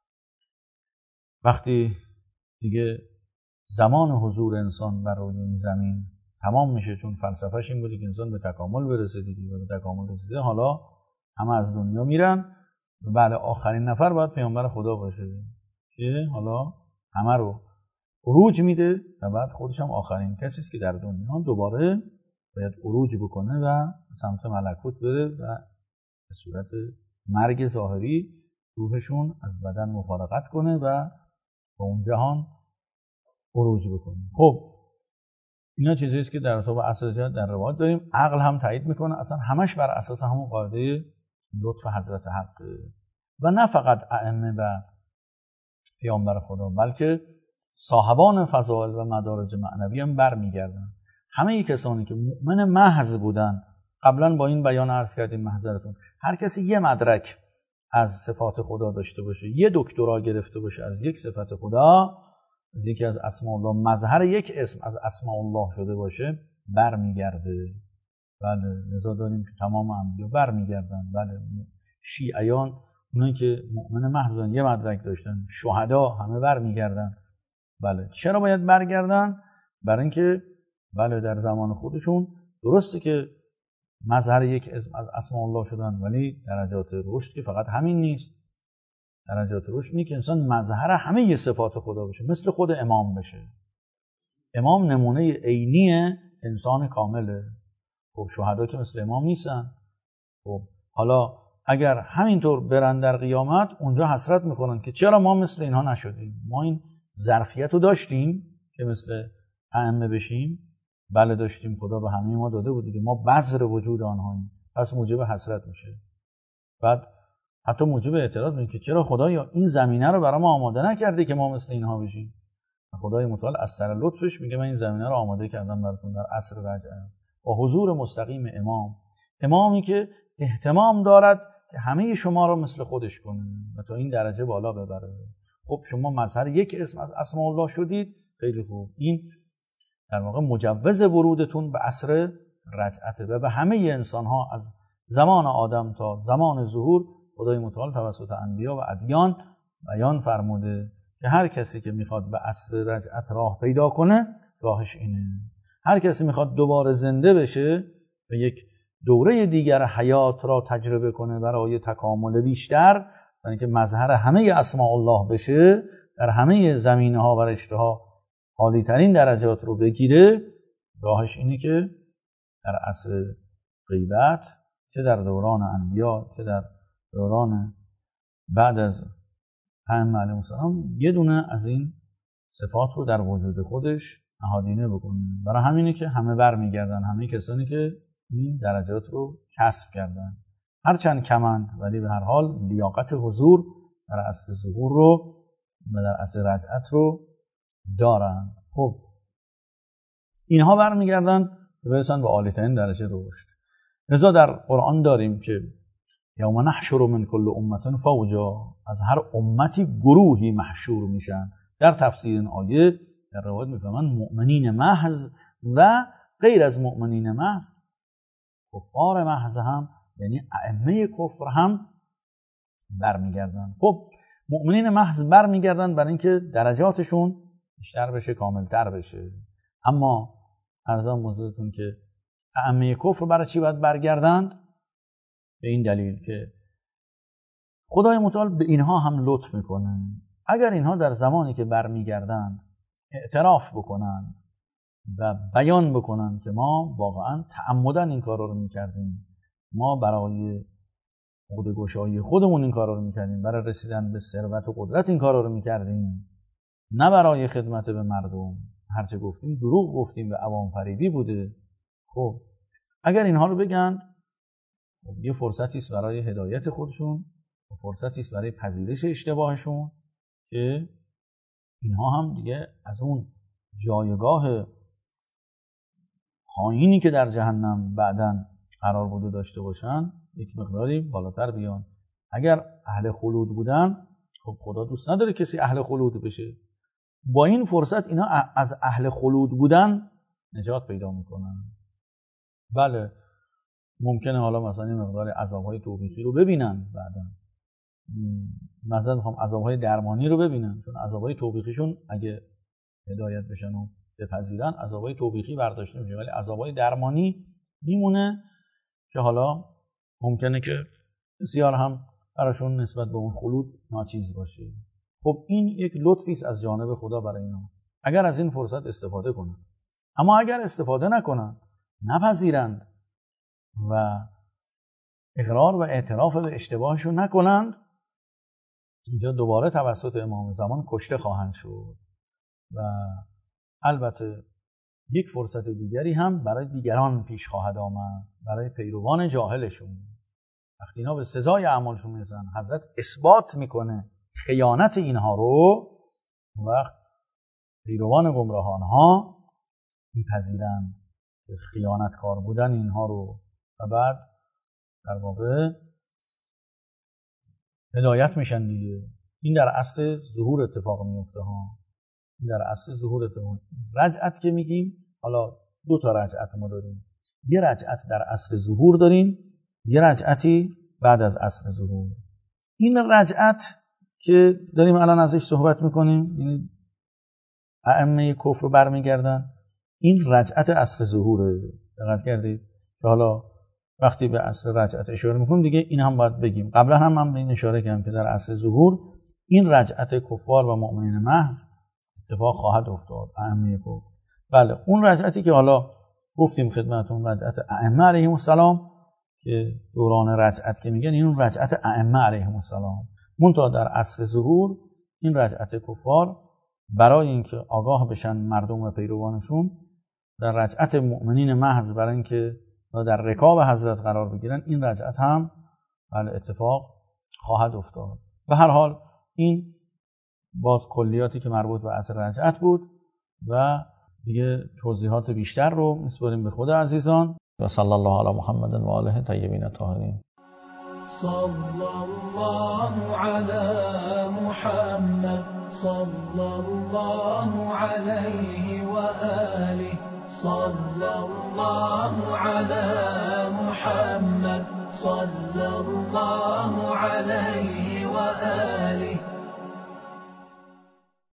وقتی دیگه زمان حضور انسان بر روی این زمین تمام میشه، چون فلسفهش این بوده که انسان به تکامل برسه دیگه، و به تکامل رسیده حالا همه از دنیا میرن و بله آخرین نفر باید پیامبر خدا باشه که حالا همه رو عروج میده و بعد خودش هم آخرین کسی است که در دنیا دوباره باید عروج بکنه و سمت ملکوت بره و به صورت مرگ ظاهری روحشون از بدن مفارقت کنه و با اون جهان عروج بکنه. خب اینا چیزی است که در ارتباط با عصر جدید در روایات داریم. عقل هم تایید میکنه، اصلا همش بر اساس همون قاعده لطف حضرت حق و نه فقط ائمه و پیامبر خدا، بلکه صاحبان فضائل و مدارج معنوی هم برمیگردن. همه کسانی که مؤمن محض بودن، قبلا با این بیان عرض کردیم محضرتون، هر کسی یه مدرک از صفات خدا داشته باشه، یه دکترا گرفته باشه از یک صفت خدا، از یکی از اسماء الله، مظهر یک اسم از اسماء الله شده باشه، برمیگرده. بله، لذا داریم که تمام انبیا برمیگردن. بله، شیعیان، اونایی که مؤمن محض بودن یه مدرک داشتن، شهدا همه برمیگردن. بله، چرا باید برگردن؟ برای اینکه بله در زمان خودشون درسته که مظهر یک اسم از اسماء الله شدن، ولی درجات رشد که فقط همین نیست. درجات رشد اینه که انسان مظهر همه صفات خدا بشه، مثل خود امام بشه. امام نمونه عینی انسان کامله. خب شهدا که مثل امام نیستن. خب حالا اگر همینطور برن در قیامت، اونجا حسرت میکنن که چرا ما مثل اینها نشدیم. ما این ظرفیت رو داشتیم که مثل ائمه بشیم. بله داشتیم، خدا به همه ما داده بود دیگه، ما بذر وجود آنهاییم، پس موجب حسرت میشه. بعد حتی موجب اعتراض میشه که چرا خدایا این زمینه رو برای ما آماده نکردی که ما مثل اینها بشیم. خدای متعال از سر لطفش میگه من این زمینه رو آماده کردم براتون در عصر رجعه، با حضور مستقیم امامی که اهتمام دارد که همه شما رو مثل خودش کنه و تا این درجه بالا ببره. خب شما مظهر یک اسم از اسماء الله شدید، خیلی خوب، این در واقع مجوز ورودتون به عصر رجعته و به همه انسان ها از زمان آدم تا زمان ظهور خدای متعال توسط انبیا و ادیان بیان فرموده که هر کسی که میخواد به عصر رجعت راه پیدا کنه، راهش اینه. هر کسی میخواد دوباره زنده بشه و یک دوره دیگر حیات را تجربه کنه برای تکامل بیشتر، برای اینکه مظهر همه اسماء الله بشه، در همه زمینه ها و رشته ها عالی ترین درجات رو بگیره، راهش اینه که در عصر غیبت، چه در دوران انبیا چه در دوران بعد از ائمه علیهم السلام، یه دونه از این صفات رو در وجود خودش نهادینه بکنه. برای همینه که همه برمیگردن، همه کسانی که این درجات رو کسب کردن، هرچند کمند، ولی به هر حال لیاقت حضور در عصر ظهور رو و در عصر رجعت رو دارن. خب اینها برمیگردن و برسن به عالی‌ترین درجه رشد. لذا در قرآن داریم که یوم نحشر من کل امة فوجا، از هر امتی گروهی محشور میشن. در تفسیر این آیه در روایت میفهمن مؤمنین محض و غیر از مؤمنین محض، کفار محض هم، یعنی ائمه کفر هم برمیگردن. خب مؤمنین محض برمیگردن برای اینکه درجاتشون بیشتر بشه، کاملتر بشه. اما عرضم موضوعتون که ائمه کفر برای چی باید برگردند؟ به این دلیل که خدای متعال به اینها هم لطف میکنه. اگر اینها در زمانی که برمیگردند اعتراف بکنن و بیان بکنن که ما واقعا تعمدن این کار رو میکردیم، ما برای خودگشایی خودمون این کار رو میکردیم، برای رسیدن به ثروت و قدرت این کار رو میکردیم، نه برای خدمت به مردم، هرچه گفتیم دروغ گفتیم و عوام فریبی بوده. خب اگر اینها رو بگن، یه فرصتی است برای هدایت خودشون و فرصتی است برای پذیرش اشتباهشون که اینها هم دیگه از اون جایگاه خائنی که در جهنم بعداً قرار بوده داشته باشن، یک مقداری بالاتر بیان. اگر اهل خلود بودن، خب خدا دوست نداره کسی اهل خلود بشه. با این فرصت اینا از اهل خلود بودن نجات پیدا میکنن. بله ممکنه حالا مثلا این مقدار عذاب‌های توبیخی رو ببینن، بعداً مثلا میخوام عذاب‌های درمانی رو ببینن، چون عذاب‌های توبیخیشون اگه هدایت بشن و بپذیرن، عذاب‌های توبیخی برداشته میشه، ولی عذاب‌های درمانی میمونه که حالا ممکنه که بسیار هم براشون نسبت به اون خلود ناچیز باشه. خب این یک لطفی است از جانب خدا برای اینا، اگر از این فرصت استفاده کنن. اما اگر استفاده نکنن، نپذیرند و اقرار و اعتراف به اشتباهشون نکنند، اینجا دوباره توسط امام زمان کشته خواهند شد. و البته یک فرصت دیگری هم برای دیگران پیش خواهد آمد، برای پیروان جاهلشون. وقتی اینا به سزای اعمالشون میرسن، حضرت اثبات میکنه خیانت اینها رو، وقت پیروان گمراهان ها میپذیرن خیانتکار بودن اینها رو و بعد در واقع هدایت میشن دیگه. این در اصل ظهور اتفاق میفته ها. این در اصل ظهور اتفاق. رجعت که میگیم، حالا دو تا رجعت ما داریم. یه رجعت در اصل ظهور داریم، یه رجعتی بعد از اصل ظهور. این رجعت که داریم الان ازش صحبت میکنیم، یعنی ائمه کفر رو برمیگردن، این رجعت اصل ظهوره. دقت کردید که حالا وقتی به اصل رجعت اشاره میکنیم دیگه این هم باید بگیم. قبلا هم من به این اشاره کردم که در اصل ظهور این رجعت کفار و مؤمنین محض اتفاق خواهد افتاد. ائمه کفر، بله اون رجعتی که حالا گفتیم خدمتتون، رجعت ائمه علیهم السلام که دوران رجعت که میگن، این رجعت ائمه علیهم السلام. منتها در اصل ظهور این رجعت کفار برای اینکه آگاه بشن مردم و پیروانشون، در رجعت مؤمنین محض برای اینکه در رکاب حضرت قرار بگیرن، این رجعت هم بله اتفاق خواهد افتاد. به هر حال این باز کلیاتی که مربوط به اصل رجعت بود و دیگه توضیحات بیشتر رو میسپاریم به خود عزیزان. و صلی الله علی محمد و آله طیبین الطاهرین. صلی الله علی محمد صلی الله علیه و آله صلی الله علی محمد صلی الله علیه و آله